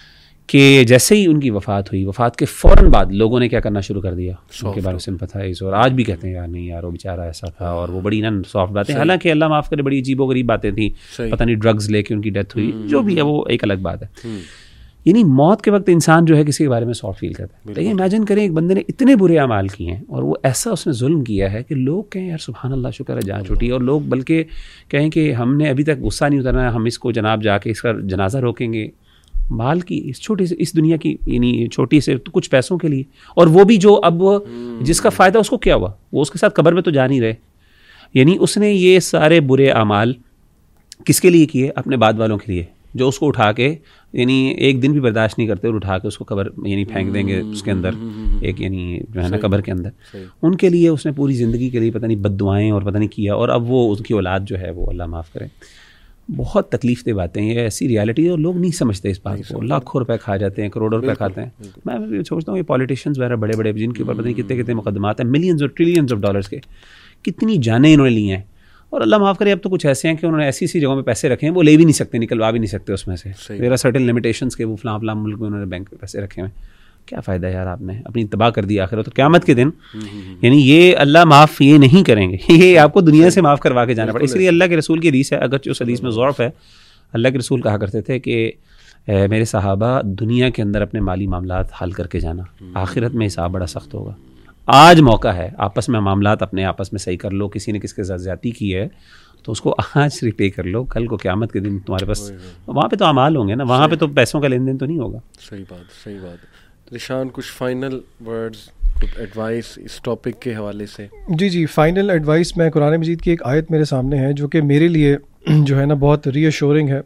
کہ جیسے ہی ان کی وفات ہوئی, وفات کے فوراً بعد لوگوں نے کیا کرنا شروع کر دیا ان کے بارے میں سمپتھائز, اور آج بھی کہتے ہیں یار نہیں یار وہ بیچارہ ایسا تھا, اور وہ بڑی نا سافٹ باتیں, حالانکہ اللہ معاف کرے بڑی عجیب و غریب باتیں تھیں, پتہ نہیں ڈرگز لے کے ان کی ڈیتھ ہوئی, جو بھی ہے وہ ایک الگ بات ہے. یعنی موت کے وقت انسان جو ہے کسی کے بارے میں سافٹ فیل کرتا ہے. لیکن امیجن کریں ایک بندے نے اتنے برے اعمال کیے ہیں اور وہ ایسا اس نے ظلم کیا ہے کہ لوگ کہیں یار سبحان اللہ شکر ہے جان چھوٹی, اور لوگ بلکہ کہیں کہ ہم نے ابھی تک غصہ نہیں اترنا, ہم اس کو جناب جا کے اس کا جنازہ روکیں گے مال کی اس چھوٹی سے اس دنیا کی یعنی چھوٹی سے کچھ پیسوں کے لیے. اور وہ بھی جو اب جس کا فائدہ اس کو کیا ہوا, وہ اس کے ساتھ قبر میں تو جا نہیں رہے. یعنی اس نے یہ سارے برے اعمال کس کے لیے کیے؟ اپنے بعد والوں کے لیے, جو اس کو اٹھا کے یعنی ایک دن بھی برداشت نہیں کرتے اور اٹھا کے اس کو قبر یعنی پھینک دیں گے اس کے اندر, ایک یعنی جو ہے نا قبر کے اندر. ان کے لیے اس نے پوری زندگی کے لیے پتہ نہیں بد دعائیں اور پتہ نہیں کیا, اور اب وہ ان کی اولاد جو ہے وہ اللہ معاف کرے. بہت تکلیف دہ باتیں, یہ ایسی ریالٹی ہے اور لوگ نہیں سمجھتے اس بات کو. لاکھوں روپے کھا جاتے ہیں, کروڑوں روپے کھاتے ہیں. میں سوچتا ہوں یہ پالیٹیشینز وغیرہ بڑے بڑے جن کے اوپر پتہ نہیں کتنے کتنے مقدمات ہیں, ملینز اور ٹریلینز آف ڈالرز کے, کتنی جانیں انہوں نے لی ہیں. اور اللہ معاف کرے اب تو کچھ ایسے ہیں کہ انہوں نے ایسی جگہوں میں پیسے رکھے ہیں وہ لے بھی نہیں سکتے, نکلوا بھی نہیں سکتے اس میں سے. میرا سرٹن لمیٹیشنس کے وہ فلاں فلاں ملک میں انہوں نے بینک میں پیسے رکھے ہوئے. کیا فائدہ یار, آپ نے اپنی تباہ کر دی آخرت تو قیامت کے دن. یعنی یہ اللہ معاف یہ نہیں کریں گے, یہ آپ کو دنیا سے معاف کروا کے جانا پڑے. اس لیے اللہ کے رسول کی حدیث ہے, اگرچہ اس حدیث میں ضعف ہے, اللہ کے رسول کہا کرتے تھے کہ میرے صحابہ دنیا کے اندر اپنے مالی معاملات حل کر کے جانا, آخرت میں حساب بڑا سخت ہوگا. آج موقع ہے آپس میں معاملات اپنے آپس میں صحیح کر لو. کسی نے کس کے ساتھ زیادتی کی ہے تو اس کو آج ریپے کر لو, کل کو قیامت کے دن تمہارے پاس وہاں پہ تو اعمال ہوں گے نا, وہاں پہ تو پیسوں کا لین دین تو نہیں ہوگا. صحیح بات. ذیشان کچھ فائنل ورڈز, ایڈوائس اس ٹاپک کے حوالے سے؟ جی فائنل ایڈوائس, میں قرآن مجید کی ایک آیت میرے سامنے ہے جو کہ میرے لیے جو ہے نا بہت ری ایشورنگ ہے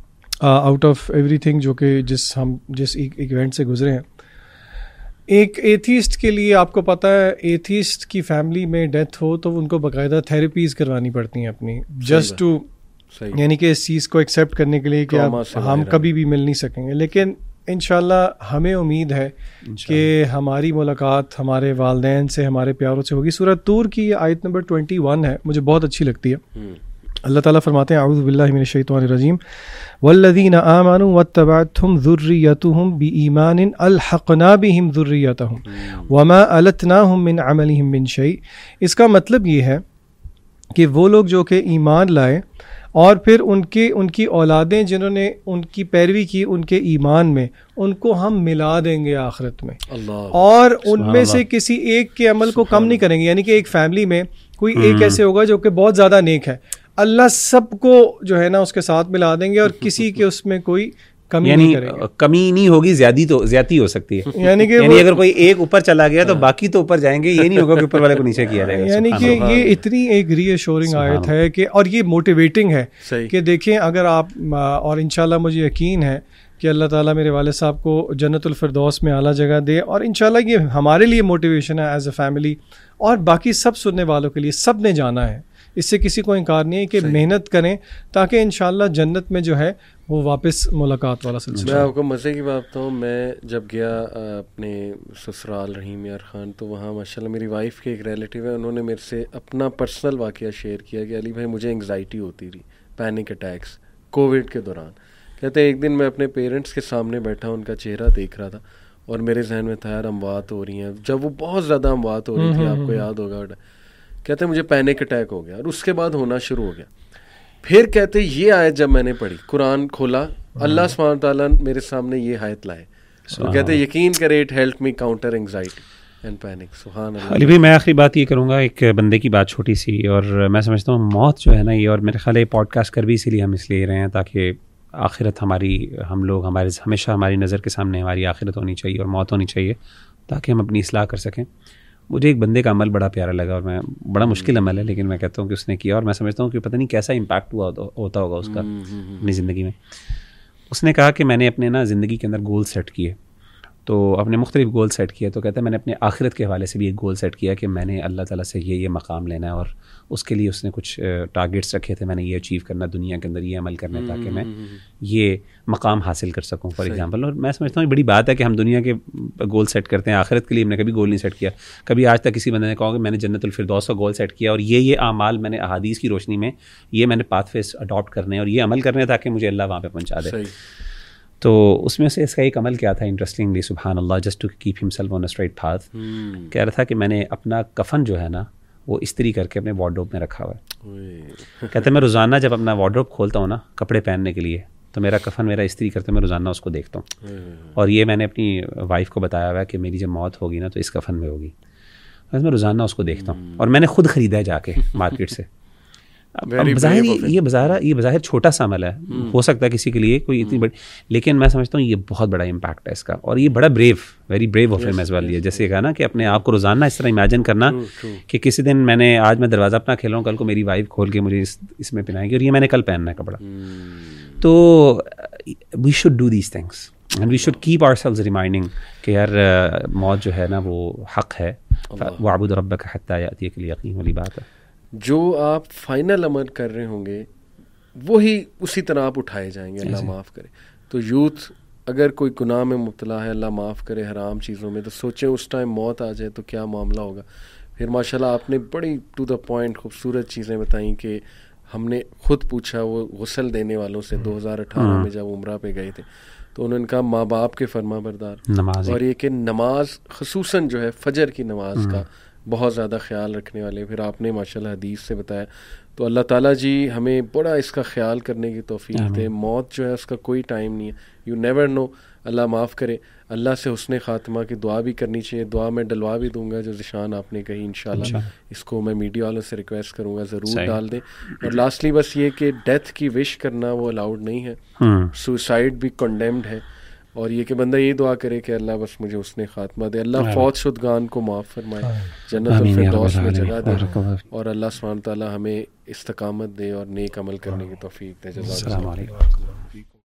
آؤٹ آف ایوری تھنگ جو کہ جس ایونٹ سے گزرے ہیں. ایک ایتھیسٹ کے لیے آپ کو پتہ ہے, ایتھیسٹ کی فیملی میں ڈیتھ ہو تو ان کو باقاعدہ تھیراپیز کروانی پڑتی ہیں اپنی, جسٹ ٹو یعنی کہ اس چیز کو ایکسیپٹ کرنے کے لیے کہ ہم کبھی بھی مل نہیں سکیں گے. لیکن انشاءاللہ ہمیں امید ہے کہ ہماری ملاقات ہمارے والدین سے, ہمارے پیاروں سے ہوگی. سورۃ طور کی آیت نمبر 21 ہے, مجھے بہت اچھی لگتی ہے. اللہ تعالیٰ فرماتے ہیں اعوذ باللہ من الشیطان الرجیم والذین آمنوا واتبعتهم ذریتهم بإیمان الحقنا بهم ذریتهم وما التناهم من عملهم من شیء. اس کا مطلب یہ ہے کہ وہ لوگ جو کہ ایمان لائے اور پھر ان کی اولادیں جنہوں نے ان کی پیروی کی ان کے ایمان میں, ان کو ہم ملا دیں گے آخرت میں, اور ان میں سے کسی ایک کے عمل کو کم نہیں کریں گے. یعنی کہ ایک فیملی میں کوئی ایک ایسے ہوگا جو کہ بہت زیادہ نیک ہے, اللہ سب کو جو ہے نا اس کے ساتھ ملا دیں گے اور کسی کے اس میں کوئی کمی نہیں کریں گے. کمی نہیں ہوگی, زیادتی ہو سکتی ہے. یعنی کہ اگر کوئی ایک اوپر چلا گیا تو باقی تو اوپر جائیں گے, یہ نہیں ہوگا کہ اوپر والے کو نیچے کیا جائے گا. یعنی کہ یہ اتنی ایک ری ایشورنگ آیت ہے کہ, اور یہ موٹیویٹنگ ہے کہ دیکھیں اگر آپ, اور انشاءاللہ مجھے یقین ہے کہ اللہ تعالیٰ میرے والد صاحب کو جنت الفردوس میں اعلیٰ جگہ دے, اور انشاءاللہ یہ ہمارے لیے موٹیویشن ہے ایز اے فیملی, اور باقی سب سننے والوں کے لیے. سب نے جانا ہے, اس سے کسی کو انکار نہیں ہے کہ محنت کریں تاکہ انشاءاللہ جنت میں جو ہے وہ واپس ملاقات والا سلسلہ. میں آپ کو مزے کی بات بتاؤں, میں جب گیا اپنے سسرال رحیم یار خان, تو وہاں ماشاءاللہ میری وائف کے ایک ریلیٹیو ہے, انہوں نے میرے سے اپنا پرسنل واقعہ شیئر کیا کہ علی بھائی مجھے انگزائٹی ہوتی تھی, پینک اٹیکس کووڈ کے دوران. کہتے ہیں ایک دن میں اپنے پیرنٹس کے سامنے بیٹھا, ان کا چہرہ دیکھ رہا تھا اور میرے ذہن میں تھا یار اموات ہو رہی ہیں, جب وہ بہت زیادہ اموات ہو رہی تھی, آپ کو یاد ہوگا. کہتے ہیں مجھے پینک اٹیک ہو گیا, اور اس کے بعد ہونا شروع ہو گیا. پھر کہتے یہ آیت جب میں نے پڑھی, قرآن کھولا, اللہ سبحانہ تعالیٰ میرے سامنے یہ آیت لائے, تو کہتے یقین کرے it help me counter anxiety and panic. سبحان اللہ. علی بھائی میں آخری بات یہ کروں گا, ایک بندے کی بات چھوٹی سی, اور میں سمجھتا ہوں موت جو ہے نا یہ, اور میرے خیال ہے پوڈ کاسٹ کر بھی اسی لیے ہم اس لیے رہے ہیں تاکہ آخرت ہماری, ہم لوگ ہمیشہ ہماری نظر کے سامنے ہماری آخرت ہونی چاہیے اور موت ہونی چاہیے تاکہ ہم اپنی اصلاح کر سکیں. مجھے ایک بندے کا عمل بڑا پیارا لگا, اور میں بڑا مشکل عمل ہے لیکن میں کہتا ہوں کہ اس نے کیا, اور میں سمجھتا ہوں کہ پتہ نہیں کیسا امپیکٹ ہوتا ہوگا اس کا اپنی زندگی میں. اس نے کہا کہ میں نے اپنے نا زندگی کے اندر گول سیٹ کیے, تو اپنے مختلف گول سیٹ کیے, تو کہتا ہے میں نے اپنے آخرت کے حوالے سے بھی ایک گول سیٹ کیا کہ میں نے اللہ تعالیٰ سے یہ مقام لینا ہے, اور اس کے لیے اس نے کچھ ٹارگیٹس رکھے تھے, میں نے یہ اچیو کرنا, دنیا کے اندر یہ عمل کرنا تاکہ میں یہ مقام حاصل کر سکوں فار ایگزامپل. اور میں سمجھتا ہوں یہ بڑی بات ہے کہ ہم دنیا کے گول سیٹ کرتے ہیں, آخرت کے لیے ہم نے کبھی گول نہیں سیٹ کیا. کبھی آج تک کسی بندے نے کہا کہ میں نے جنت الفردوس کا گول سیٹ کیا, اور یہ اعمال میں نے احادیث کی روشنی میں یہ میں نے پاتھ ویز اڈاپٹ کرنے اور یہ عمل کرنے تاکہ مجھے اللہ وہاں پہ پہنچا دے. تو اس میں سے اس کا ایک عمل کیا تھا انٹرسٹنگلی, سبحان اللہ, just to keep himself on a straight path, کہہ رہا تھا کہ میں نے اپنا کفن جو ہے نا وہ استری کر کے اپنے وارڈروب میں رکھا ہوا ہے. کہتے ہیں میں روزانہ جب اپنا وارڈروب کھولتا ہوں نا کپڑے پہننے کے لیے, تو میرا کفن میرا استری کرتے میں روزانہ اس کو دیکھتا ہوں, اور یہ میں نے اپنی وائف کو بتایا ہوا ہے کہ میری جب موت ہوگی نا تو اس کفن میں ہوگی, بس میں روزانہ اس کو دیکھتا ہوں, اور میں نے خود خریدا ہے جا کے مارکیٹ سے. بظاہر یہ بظاہر چھوٹا سا عمل ہے, ہو سکتا ہے کسی کے لیے کوئی اتنی بڑی, لیکن میں سمجھتا ہوں یہ بہت بڑا امپیکٹ ہے اس کا, اور یہ بڑا very brave of him as well. یہ جیسے کہا نا کہ اپنے آپ کو روزانہ اس طرح امیجن کرنا کہ کسی دن آج میں دروازہ اپنا کھیل رہا ہوں, کل کو میری وائف کھول کے مجھے اس میں پہنائے گی, اور یہ میں نے کل پہننا ہے کپڑا. تو we should do these things and we should keep ourselves reminding کہ یار موت جو ہے نا وہ حق ہے. وَاعْبُدْ رَبَّكَ حَتَّى يَأْتِيَكَ الْيَقِينُ والی بات ہے. جو آپ فائنل عمل کر رہے ہوں گے وہی اسی طرح آپ اٹھائے جائیں گے, اللہ معاف کرے. تو یوتھ اگر کوئی گناہ میں مبتلا ہے, اللہ معاف کرے, حرام چیزوں میں, تو سوچیں اس ٹائم موت آ جائے تو کیا معاملہ ہوگا. پھر ماشاءاللہ آپ نے بڑی ٹو دا پوائنٹ خوبصورت چیزیں بتائیں کہ ہم نے خود پوچھا وہ غسل دینے والوں سے 2018 میں جب عمرہ پہ گئے تھے, تو انہوں نے کہا ماں باپ کے فرما بردار, اور یہ کہ نماز خصوصاً جو ہے فجر کی نماز کا بہت زیادہ خیال رکھنے والے. پھر آپ نے ماشاءاللہ حدیث سے بتایا. تو اللہ تعالیٰ جی ہمیں بڑا اس کا خیال کرنے کی توفیق دے. موت جو ہے اس کا کوئی ٹائم نہیں ہے, یو نیور نو. اللہ معاف کرے. اللہ سے حسن خاتمہ کی دعا بھی کرنی چاہیے. دعا میں ڈلوا بھی دوں گا جو ذیشان آپ نے کہی, انشاءاللہ اس کو میں میڈیا والوں سے ریکویسٹ کروں گا ضرور ڈال دیں. اور لاسٹلی بس یہ کہ ڈیتھ کی وش کرنا وہ الاؤڈ نہیں ہے, سوسائڈ بھی کنڈیمڈ ہے. اور یہ کہ بندہ یہ دعا کرے کہ اللہ بس مجھے حسن خاتمہ دے, اللہ فوت شدگان کو معاف فرمائے, جنت الفردوس میں جگہ دے, اور اللہ سبحانہ تعالیٰ ہمیں استقامت دے اور نیک عمل کرنے کی توفیق دے. جزاک اللہ.